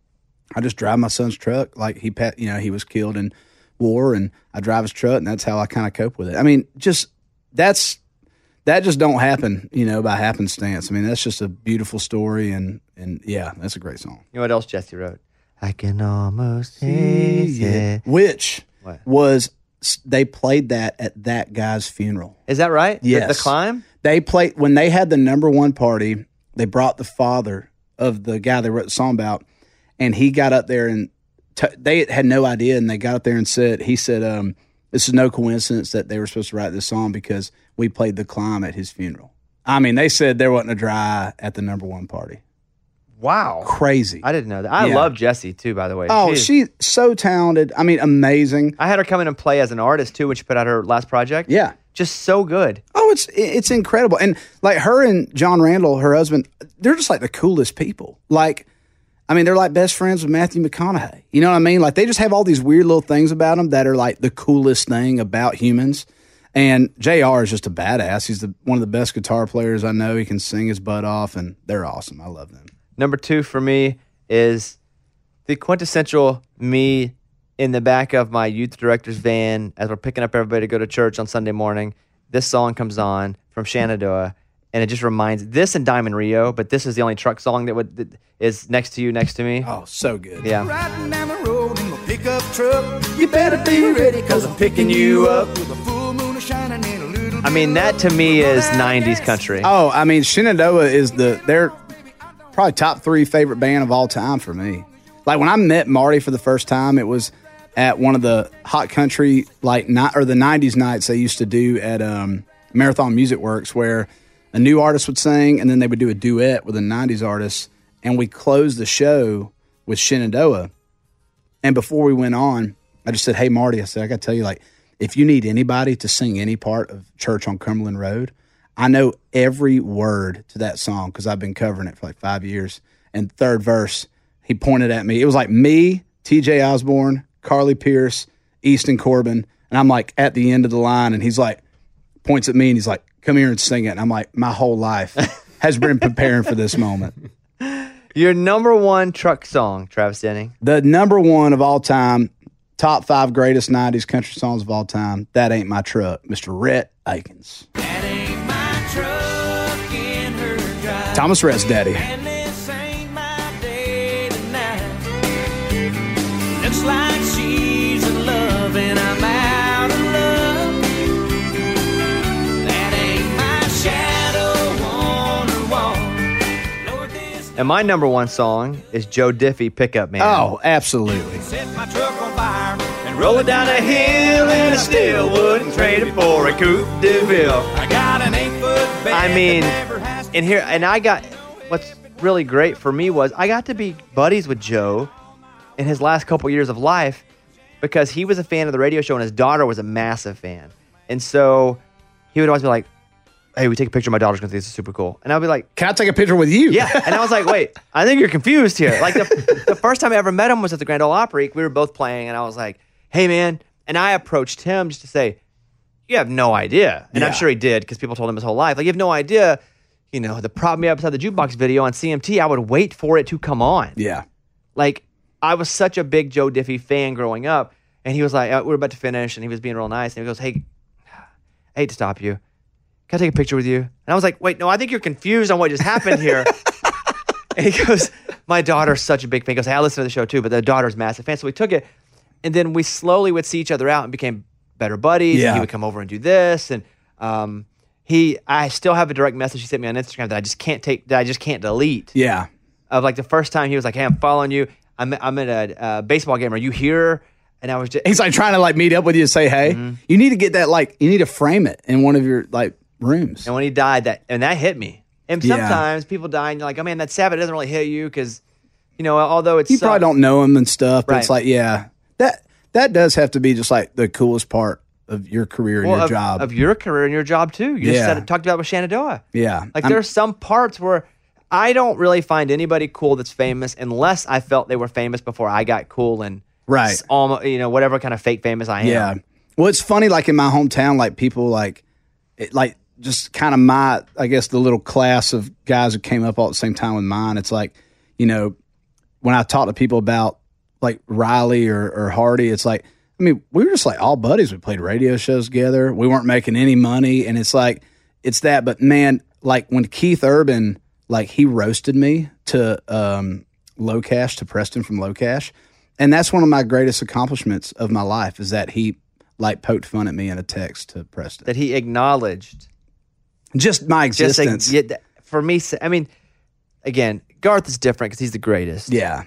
drive my son's truck. Like he was killed in war and I drive his truck and that's how I kind of cope with it. I mean, that just don't happen, by happenstance. I mean, that's just a beautiful story and yeah, that's a great song. You know what else Jesse wrote? I can almost taste it. Which What? was, they played that at that guy's funeral. Is that right? Yes. The Climb? They played, when they had the number 1 party, they brought the father of the guy they wrote the song about, and he got up there and they had no idea, and they got up there and he said, this is no coincidence that they were supposed to write this song because we played The Climb at his funeral. I mean, they said there wasn't a dry eye at the number 1 party. Wow. Crazy. I didn't know that. I Yeah. love Jessie, too, by the way. Oh, she's so talented. I mean, amazing. I had her come in and play as an artist, too, when she put out her last project. Yeah. Just so good. Oh, it's incredible. And like her and John Randall, her husband, they're just like the coolest people. Like, I mean, they're like best friends with Matthew McConaughey. You know what I mean? Like they just have all these weird little things about them that are like the coolest thing about humans. And JR is just a badass. He's one of the best guitar players I know. He can sing his butt off, and they're awesome. I love them. Number 2 for me is the quintessential me in the back of my youth director's van as we're picking up everybody to go to church on Sunday morning. This song comes on from Shenandoah, and it just reminds this and Diamond Rio, but this is the only truck song that is Next to You, Next to Me. Oh, so good. Yeah. Riding down the road in my pickup truck. You better be ready, cause I'm picking you up. With a full moon shining in a little. I mean, that to me is 90s country. Oh, I mean, Shenandoah is they're probably top 3 favorite band of all time for me. Like when I met Marty for the first time, it was at one of the hot country the 90s nights they used to do at Marathon Music Works, where a new artist would sing, and then they would do a duet with a 90s artist, and we closed the show with Shenandoah. And before we went on, I just said, hey, Marty, I said, I got to tell you, like, if you need anybody to sing any part of Church on Cumberland Road, I know every word to that song because I've been covering it for like 5 years. And third verse, he pointed at me. It was like me, TJ Osborne, Carly Pierce, Easton Corbin, and I'm like at the end of the line, and he's like, points at me, and he's like, come here and sing it. And I'm like, my whole life has been preparing for this moment. Your number one truck song, Travis Denning. The number one of all time, top 5 greatest 90s country songs of all time, That Ain't My Truck, Mr. Rhett Akins. That ain't my truck in her drive. Thomas Rhett's daddy. And this ain't my day tonight. Looks like she's in love and I'm out of love. That ain't my shadow on her wall. Lord, this And my number one song is Joe Diffie, Pickup Man. Oh, absolutely. set my truck on fire and Roll it down a hill in a steel wouldn't trade it for a Coupe de Ville. I got an 8-foot bed. I mean, that never has to and here, and I got, what's really great for me was I got to be buddies with Joe in his last couple years of life because he was a fan of the radio show and his daughter was a massive fan. And so he would always be like, hey, we take a picture of my daughter's going to think this is super cool. And I'd be like, Can I take a picture with you? yeah. And I was like, wait, I think you're confused here. Like the first time I ever met him was at the Grand Ole Opry. We were both playing and I was like, hey man. And I approached him just to say, you have no idea. And I'm Yeah. sure he did because people told him his whole life. Like, you have no idea, you know, the problem you have beside the jukebox video on CMT, I would wait for it to come on. Yeah. Like, I was such a big Joe Diffie fan growing up. And he was like, we're about to finish. And he was being real nice. And he goes, hey, I hate to stop you. Can I take a picture with you? And I was like, wait, no, I think you're confused on what just happened here. And he goes, my daughter's such a big fan. He goes, hey, I listen to the show too, but the daughter's a massive fan. So we took it. And then we slowly would see each other out and became better buddies. Yeah. And he would come over and do this. And I still have a direct message he sent me on Instagram that I just can't delete. Yeah. Of like the first time he was like, hey, I'm following you. I'm at a baseball game. Are you here? And I was just, He's like trying to like meet up with you and say, hey, you need to get that, like, you need to frame it in one of your like rooms. and when he died, that hit me. And Yeah. sometimes people die and you're like, oh man, that's sad, but it doesn't really hit you because, you know, although it's You probably don't know him and stuff, but it's Right. like, yeah, that does have to be just like the coolest part of your career and your job. of your career and your job too. You Yeah. just talked about with Shenandoah. Yeah. Like I'm- there's some parts where I don't really find anybody cool that's famous unless I felt they were famous before I got cool and Right. almost, you know, whatever kind of fake famous I am. Yeah. Well, it's funny, like in my hometown, like people like, it, like just kind of my, I guess the little class of guys who came up all at the same time with mine. It's like, you know, when I talk to people about like Riley or Hardy, it's like, I mean, we were just like all buddies. We played radio shows together. We weren't making any money. And it's like, it's that, but man, like when Keith Urban, like he roasted me to Low Cash, to Preston from Low Cash. And that's one of my greatest accomplishments of my life is that he like poked fun at me in a text to Preston. That he acknowledged. Just my Just like, existence. yeah, for me, I mean, again, Garth is different because he's the greatest. Yeah.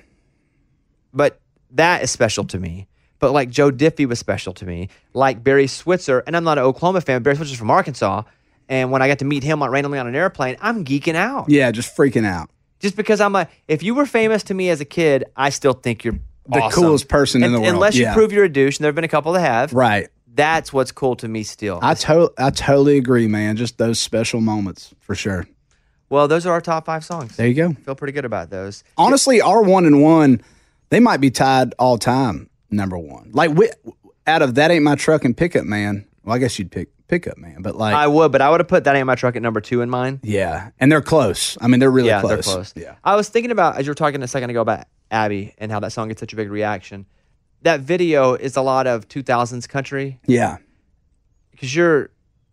But that is special to me. But like Joe Diffie was special to me. Like Barry Switzer, and I'm not an Oklahoma fan, but Barry Switzer's from Arkansas. And when I got to meet him randomly on an airplane, I'm geeking out. Yeah, just freaking out. Just because I'm like, if you were famous to me as a kid, I still think you're The awesome. coolest person in the world. Unless you Yeah. prove you're a douche, and there have been a couple that have. Right. That's what's cool to me still. I totally agree, man. Just those special moments for sure. Well, those are our top 5 songs. There you go. Feel pretty good about those. Honestly, our 1 and 1, they might be tied all time number 1. Like out of That Ain't My Truck and Pickup Man. Well, I guess you'd pick Pickup Man, but like I would, but I would have put That Ain't My Truck at number 2 in mine. yeah, and they're close. I mean, they're really Yeah, close. they're close. Yeah. I was thinking about, as you were talking a second ago about Abby and how that song gets such a big reaction. That video is a lot of 2000s country Yeah. because you're,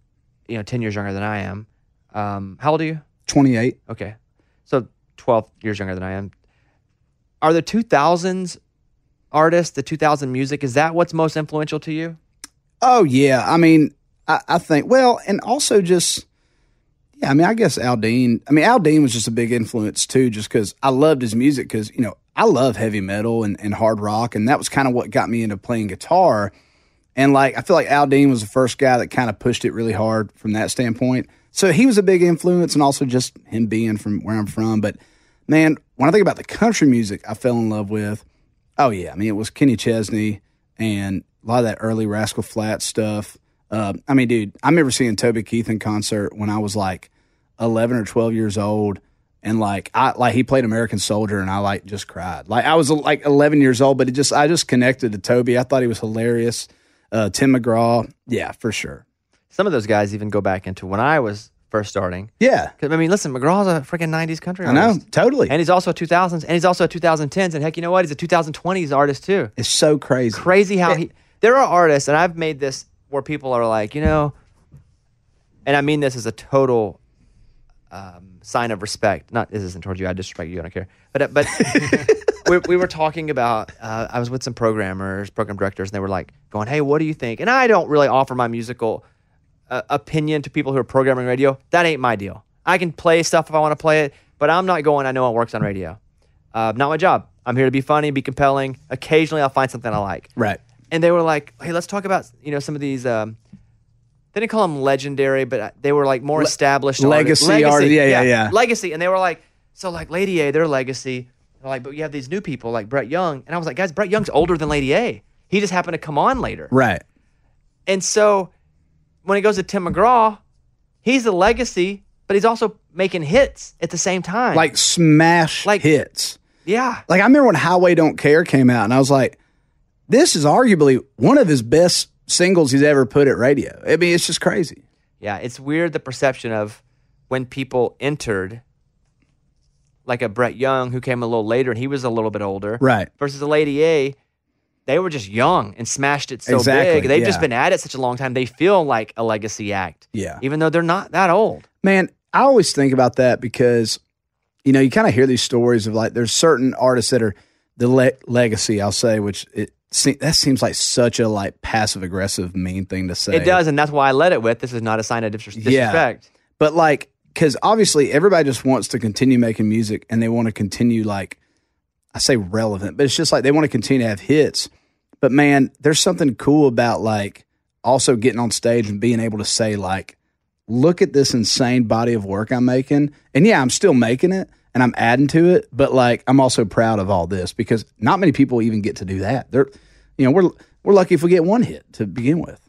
10 years younger than I am. How old are you? 28. Okay. So 12 years younger than I am. Are the 2000s artists, the 2000 music, is that what's most influential to you? Oh yeah. I mean, I think, well, and also just, yeah, I mean, I guess Aldean was just a big influence too, just because I loved his music because, I love heavy metal and hard rock. And that was kind of what got me into playing guitar. And like, I feel like Aldean was the first guy that kind of pushed it really hard from that standpoint. So he was a big influence, and also just him being from where I'm from. But man, when I think about the country music I fell in love with, oh yeah, I mean, it was Kenny Chesney and a lot of that early Rascal Flatts stuff. I mean, dude, I remember seeing Toby Keith in concert when I was like 11 or 12 years old. And like he played American Soldier, and I like just cried. Like I was like 11 years old, but I just connected to Toby. I thought he was hilarious. Tim McGraw, yeah, for sure. Some of those guys even go back into when I was first starting. Yeah, 'Cause, I mean, listen, McGraw's a freaking '90s country I artist. know, totally. And he's also a 2000s, and he's also a 2010s, and heck, you know what? He's a 2020s artist too. It's so crazy. Crazy how there are artists, and I've made this where people are like, you know, and I mean this as a total sign of respect. Not this isn't towards you. I disrespect you. I don't care. But we were talking about. I was with some program directors, and they were like going, "Hey, what do you think?" And I don't really offer my musical opinion to people who are programming radio. That ain't my deal. I can play stuff if I want to play it, but I'm not going. I know it works on radio. Not my job. I'm here to be funny, be compelling. Occasionally, I'll find something I like. Right. And they were like, "Hey, let's talk about some of these." They didn't call them legendary, but they were like more established legacy artists. Yeah. Legacy. And they were like, so like Lady A, they're legacy. They're like, but you have these new people like Brett Young. And I was like, guys, Brett Young's older than Lady A. He just happened to come on later. Right. And so when it goes to Tim McGraw, he's a legacy, but he's also making hits at the same time. Like smash hits. Yeah. Like I remember when Highway Don't Care came out, and I was like, this is arguably one of his best singles he's ever put at radio. I mean, it's just crazy. Yeah, it's weird the perception of when people entered, like a Brett Young who came a little later and he was a little bit older, right? Versus a Lady A, they were just young and smashed it so big. They've just been at it such a long time. They feel like a legacy act, even though they're not that old. Man, I always think about that because you kind of hear these stories of like there's certain artists that are the legacy. I'll say, which that seems like such a like passive aggressive mean thing to say. It does, and that's why I led it with this is not a sign of disrespect. Yeah. But like, because obviously everybody just wants to continue making music and they want to continue like, I say relevant, but it's just like they want to continue to have hits. But man, there's something cool about like also getting on stage and being able to say like, look at this insane body of work I'm making. And yeah, I'm still making it. And I'm adding to it, but like I'm also proud of all this because not many people even get to do that. We're lucky if we get one hit to begin with.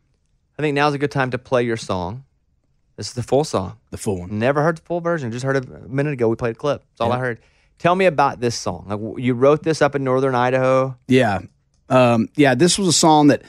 I think now's a good time to play your song. This is the full song, the full one. Never heard the full version. Just heard it a minute ago. We played a clip. That's all I heard. Tell me about this song. Like you wrote this up in Northern Idaho. Yeah, This was a song that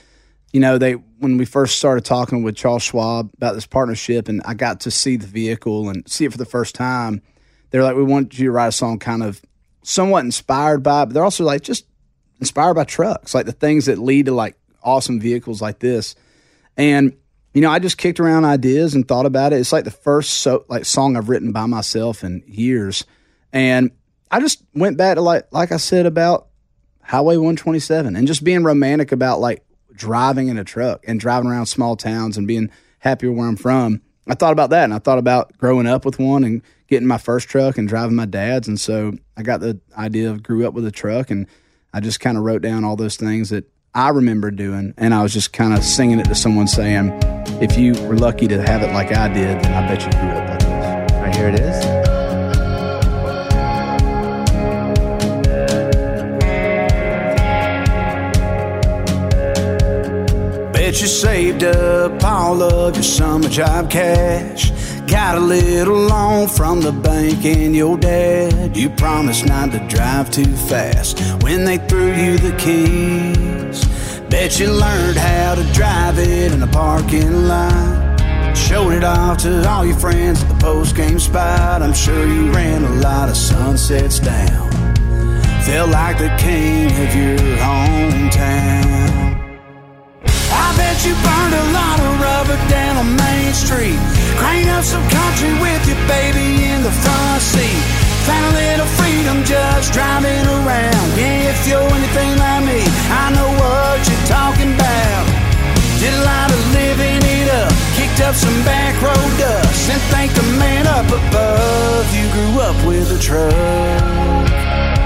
when we first started talking with Charles Schwab about this partnership, and I got to see the vehicle and see it for the first time. They're like, we want you to write a song kind of somewhat inspired by, but they're also like just inspired by trucks, like the things that lead to like awesome vehicles like this. And, I just kicked around ideas and thought about it. It's like the first song I've written by myself in years. And I just went back to like I said about Highway 127 and just being romantic about like driving in a truck and driving around small towns and being happier where I'm from. I thought about that, and I thought about growing up with one and getting my first truck and driving my dad's. And so I got the idea of grew up with a truck, and I just kind of wrote down all those things that I remember doing. And I was just kind of singing it to someone saying, if you were lucky to have it like I did, then I bet you grew up like this. Right, here it is. Bet you saved up all of your summer job cash. Got a little loan from the bank and your dad. You promised not to drive too fast when they threw you the keys. Bet you learned how to drive it in the parking lot. Showed it off to all your friends at the post-game spot. I'm sure you ran a lot of sunsets down. Felt like the king of your hometown. I bet you burned a lot of rubber down on Main Street. Crank up some country with your baby in the front seat. Found a little freedom just driving around. Yeah, if you're anything like me, I know what you're talking about. Did a lot of living it up, kicked up some back road dust, and thank the man up above you grew up with a truck.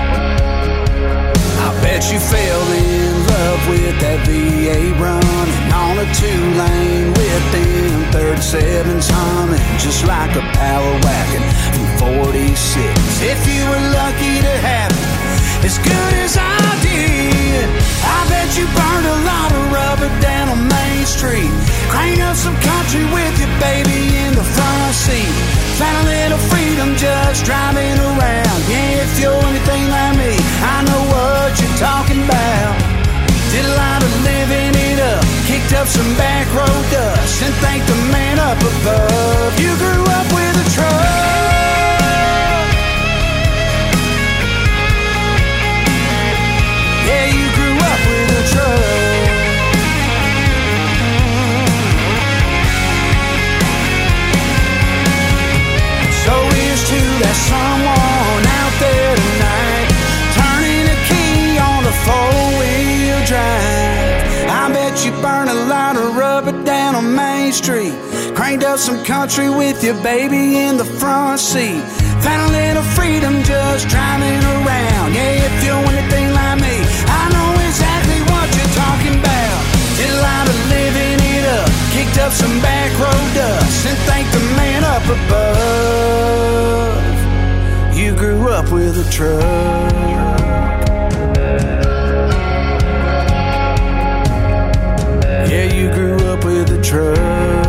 I bet you fell in love with that V8 running on a 2-lane with them Ford 7's humming just like a power wagon from 46. If you were lucky to have it as good as I did, I bet you burned a lot of rubber down on Main Street. Crank up some country with your baby in the front seat. Found a little freedom just driving around. Yeah, if you're anything like me, I know what you're talking about. Did a lot of living it up, kicked up some back road dust, and thanked the man up above. You grew up with a truck. Yeah, you grew up with a truck. So here's to that someone out there tonight, turning a key on a four-wheel drive. I bet you burned a lot of rubber down on Main Street. Cranked up some country with your baby in the front seat. Found a little freedom just driving around. Yeah, if you're anything like me, I know exactly what you're talking about. Did a lot of living it up, kicked up some back road dust, and thanked the man up above. You grew up with a truck. Yeah, you grew up with a truck.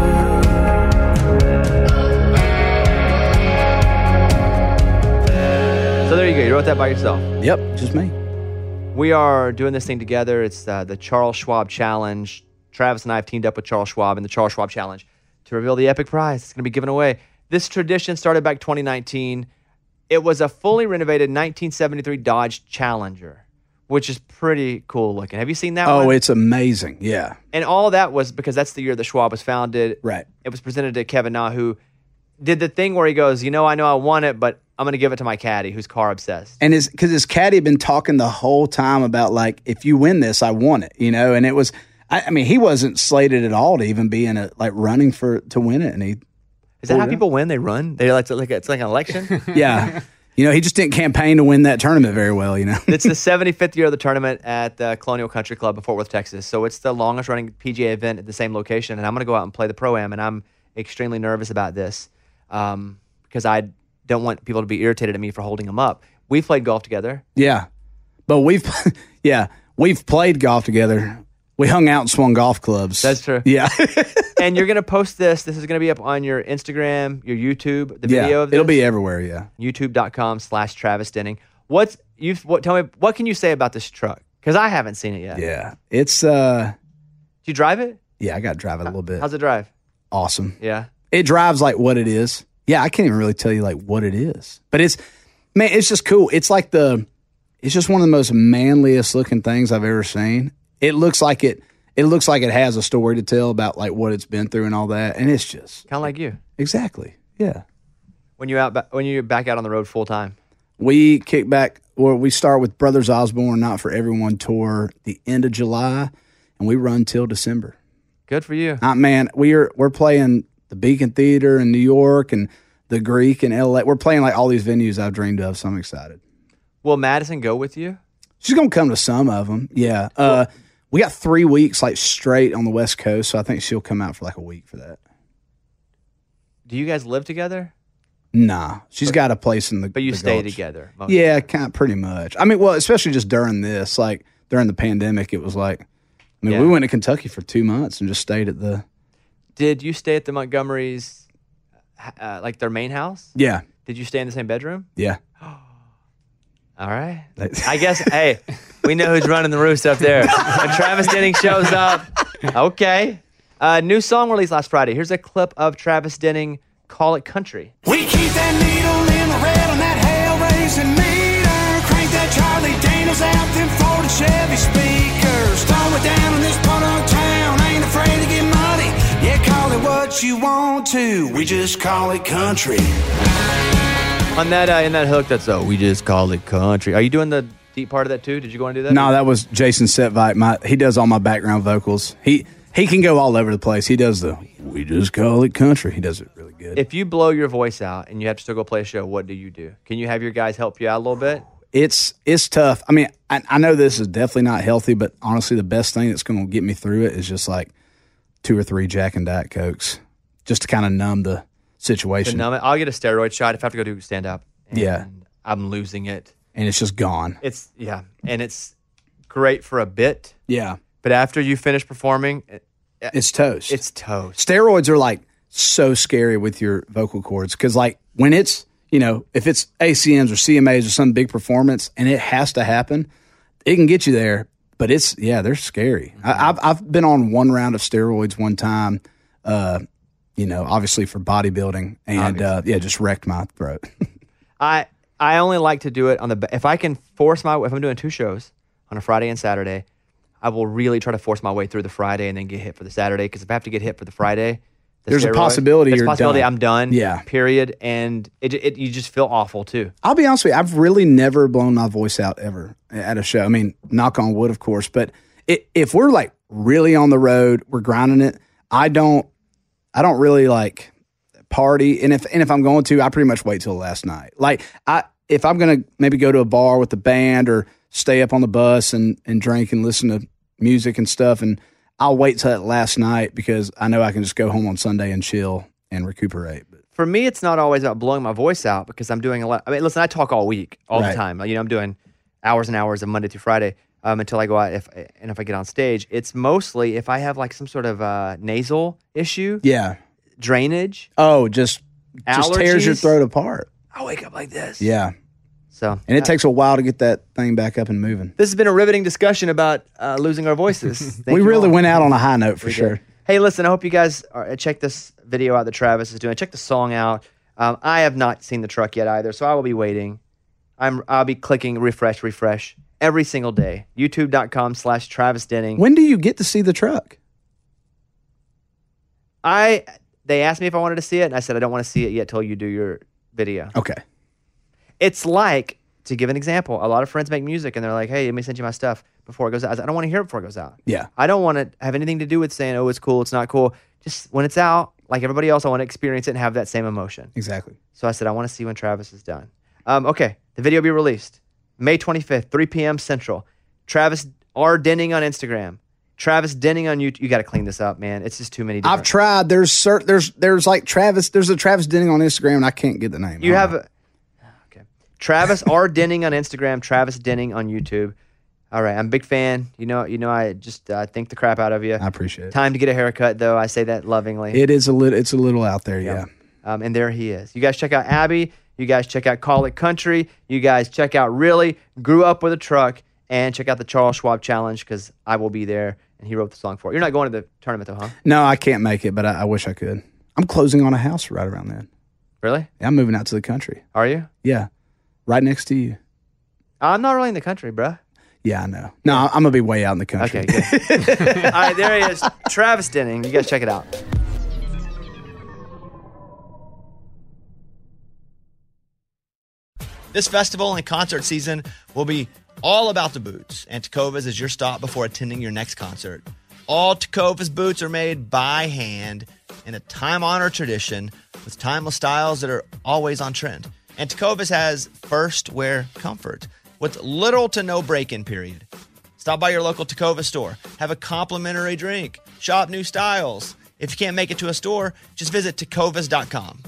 So there you go. You wrote that by yourself. Yep, just me. We are doing this thing together. It's the Charles Schwab Challenge. Travis and I have teamed up with Charles Schwab in the Charles Schwab Challenge to reveal the epic prize. It's going to be given away. This tradition started back 2019. It was a fully renovated 1973 Dodge Challenger, which is pretty cool looking. Have you seen that one? Oh, it's amazing. Yeah. And all that was because that's the year that Schwab was founded. Right. It was presented to Kevin Na, who did the thing where he goes, I know I want it, but I'm going to give it to my caddy who's car obsessed. And because his caddy had been talking the whole time about, like, if you win this, I want it, and it was, I mean, he wasn't slated at all to even be in running to win it. And he, is that how people win? They run? They it's like an election? Yeah. He just didn't campaign to win that tournament very well, It's the 75th year of the tournament at the Colonial Country Club in Fort Worth, Texas. So it's the longest running PGA event at the same location. And I'm going to go out and play the Pro-Am, and I'm extremely nervous about this because I don't want people to be irritated at me for holding them up. We've played golf together. Yeah. But we've played golf together. We hung out and swung golf clubs. That's true. Yeah. And you're going to post this. This is going to be up on your Instagram, your YouTube, the video of this. It'll be everywhere, yeah. YouTube.com/Travis Denning. Tell me, what can you say about this truck? Because I haven't seen it yet. Yeah. It's, Did you drive it? Yeah, I got to drive it a little bit. How's it drive? Awesome. Yeah. It drives like what it is. Yeah, I can't even really tell you like what it is. But it's just cool. It's like it's just one of the most manliest looking things I've ever seen. It looks like it has a story to tell about like what it's been through and all that. And it's just kind of like you. Exactly. Yeah. When you're back out on the road full time. We kick back, or we start with Brothers Osborne Not For Everyone tour the end of July, and we run till December. Good for you. Man, we're playing the Beacon Theater in New York and the Greek in LA. We're playing like all these venues I've dreamed of, so I'm excited. Will Madison go with you? She's going to come to some of them, yeah. We got 3 weeks like straight on the West Coast, so I think she'll come out for like a week for that. Do you guys live together? Nah, she's got a place in the But you the stay Gulch. together. Yeah, kind of pretty much. I mean, well, especially just during this, like during the pandemic, it was like, we went to Kentucky for 2 months and just stayed at the. Did you stay at the Montgomerys, like their main house? Yeah. Did you stay in the same bedroom? Yeah. All right. I guess, hey, we know who's running the roost up there. When Travis Denning shows up. Okay. New song released last Friday. Here's a clip of Travis Denning, Call It Country. We keep that needle in the red on that hell-raising meter. Crank that Charlie Daniels out, them Ford and Chevy speakers. Throw it down in this part of town, ain't afraid to get muddy. Yeah, call it what you want to, we just call it country. On that, in that hook, that's we just call it country. Are you doing the deep part of that too? Did you go and do that? No, that was Jason Setvite. He does all my background vocals. He can go all over the place. He does we just call it country. He does it really good. If you blow your voice out and you have to still go play a show, what do you do? Can you have your guys help you out a little bit? It's tough. I mean, I know this is definitely not healthy, but honestly, the best thing that's going to get me through it is just like 2 or 3 Jack and Diet Cokes. just to kind of numb the situation. To numb it, I'll get a steroid shot if I have to go do stand up. Yeah. I'm losing it. And it's just gone. And it's great for a bit. Yeah. But after you finish performing, It's toast. it's toast. Steroids are like so scary with your vocal cords because like when it's, if it's ACMs or CMAs or some big performance and it has to happen, it can get you there. But they're scary. I've been on one round of steroids one time, obviously for bodybuilding and just wrecked my throat. I only like to do it if I can if I'm doing 2 shows on a Friday and Saturday, I will really try to force my way through the Friday and then get hit for the Saturday. Because if I have to get hit for the Friday, there's a possibility there's you're a possibility done. I'm done. Yeah. Period. And you just feel awful too. I'll be honest with you. I've really never blown my voice out ever at a show. I mean, knock on wood, of course. But if we're like really on the road, we're grinding it. I don't really like party. And if I'm going to, I pretty much wait till the last night. Like if I'm going to maybe go to a bar with the band or stay up on the bus and drink and listen to music and stuff, and I'll wait till that last night because I know I can just go home on Sunday and chill and recuperate. But For me, it's not always about blowing my voice out because I'm doing a lot. I mean, listen, I talk all week, all the time. I'm doing hours and hours of Monday through Friday until I go out. If I get on stage, it's mostly if I have like some sort of nasal issue, drainage. Oh, just tears your Allergies. throat apart. I wake up like this. Yeah. So, And it takes a while to get that thing back up and moving. this has been a riveting discussion about losing our voices. Thank We you really all. went out on a high note for We sure. did. Hey, listen, I hope you guys check this video out that Travis is doing. Check the song out. I have not seen the truck yet either, so I will be waiting. I'll be clicking refresh every single day. YouTube.com/Travis Denning. When do you get to see the truck? They asked me if I wanted to see it, and I said I don't want to see it yet till you do your video. Okay. It's like, to give an example, a lot of friends make music, and they're like, hey, let me send you my stuff before it goes out. I don't want to hear it before it goes out. Yeah. I don't want to have anything to do with saying, oh, it's cool, it's not cool. Just when it's out, like everybody else, I want to experience it and have that same emotion. Exactly. So I said, I want to see when Travis is done. Okay, the video will be released May 25th, 3 p.m. Central. Travis R. Denning on Instagram. Travis Denning on YouTube. You got to clean this up, man. It's just too many different. I've tried. There's like Travis. There's a Travis Denning on Instagram, and I can't get the name. You have okay. Travis R. Denning on Instagram. Travis Denning on YouTube. All right, I'm a big fan. You know, I just think the crap out of you. I appreciate it. Time to get a haircut, though. I say that lovingly. It's a little out there. Yeah. And there he is. You guys check out Abby. You guys check out Call It Country. You guys check out Really Grew Up with a Truck. And check out the Charles Schwab Challenge because I will be there. And he wrote the song for it. You're not going to the tournament, though, huh? No, I can't make it, but I wish I could. I'm closing on a house right around then. Really? Yeah, I'm moving out to the country. Are you? Yeah. Right next to you. I'm not really in the country, bruh. Yeah, I know. No, I'm going to be way out in the country. Okay, good. All right, there he is. Travis Denning. You guys check it out. This festival and concert season will be all about the boots, and Tecovas is your stop before attending your next concert. All Tecovas boots are made by hand in a time-honored tradition with timeless styles that are always on trend. And Tecovas has first wear comfort with little to no break-in period. Stop by your local Tecovas store, have a complimentary drink, shop new styles. If you can't make it to a store, just visit tecovas.com.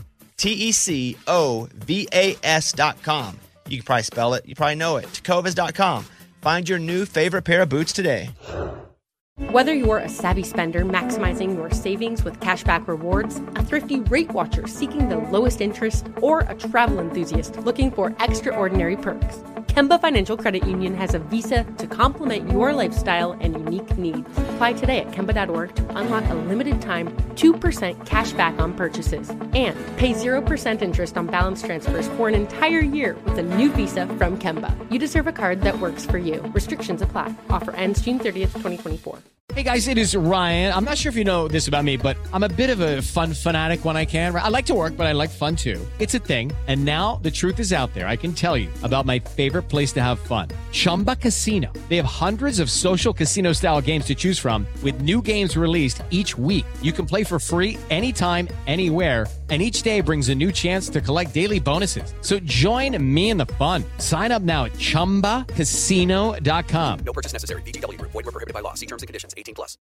Tecovas.com. You can probably spell it. You probably know it. Tecovas.com. Find your new favorite pair of boots today. Whether you're a savvy spender maximizing your savings with cashback rewards, a thrifty rate watcher seeking the lowest interest, or a travel enthusiast looking for extraordinary perks, Kemba Financial Credit Union has a visa to complement your lifestyle and unique needs. Apply today at Kemba.org to unlock a limited time 2% cash back on purchases and pay 0% interest on balance transfers for an entire year with a new visa from Kemba. You deserve a card that works for you. Restrictions apply. Offer ends June 30th, 2024. Hey guys, it is Ryan. I'm not sure if you know this about me, but I'm a bit of a fun fanatic when I can. I like to work, but I like fun too. It's a thing. And now the truth is out there. I can tell you about my favorite place to have fun. Chumba Casino. They have hundreds of social casino style games to choose from with new games released each week. You can play for free anytime, anywhere. And each day brings a new chance to collect daily bonuses. So join me in the fun. Sign up now at ChumbaCasino.com. No purchase necessary. VGW Group. Void where prohibited by law. See terms and conditions. 18+.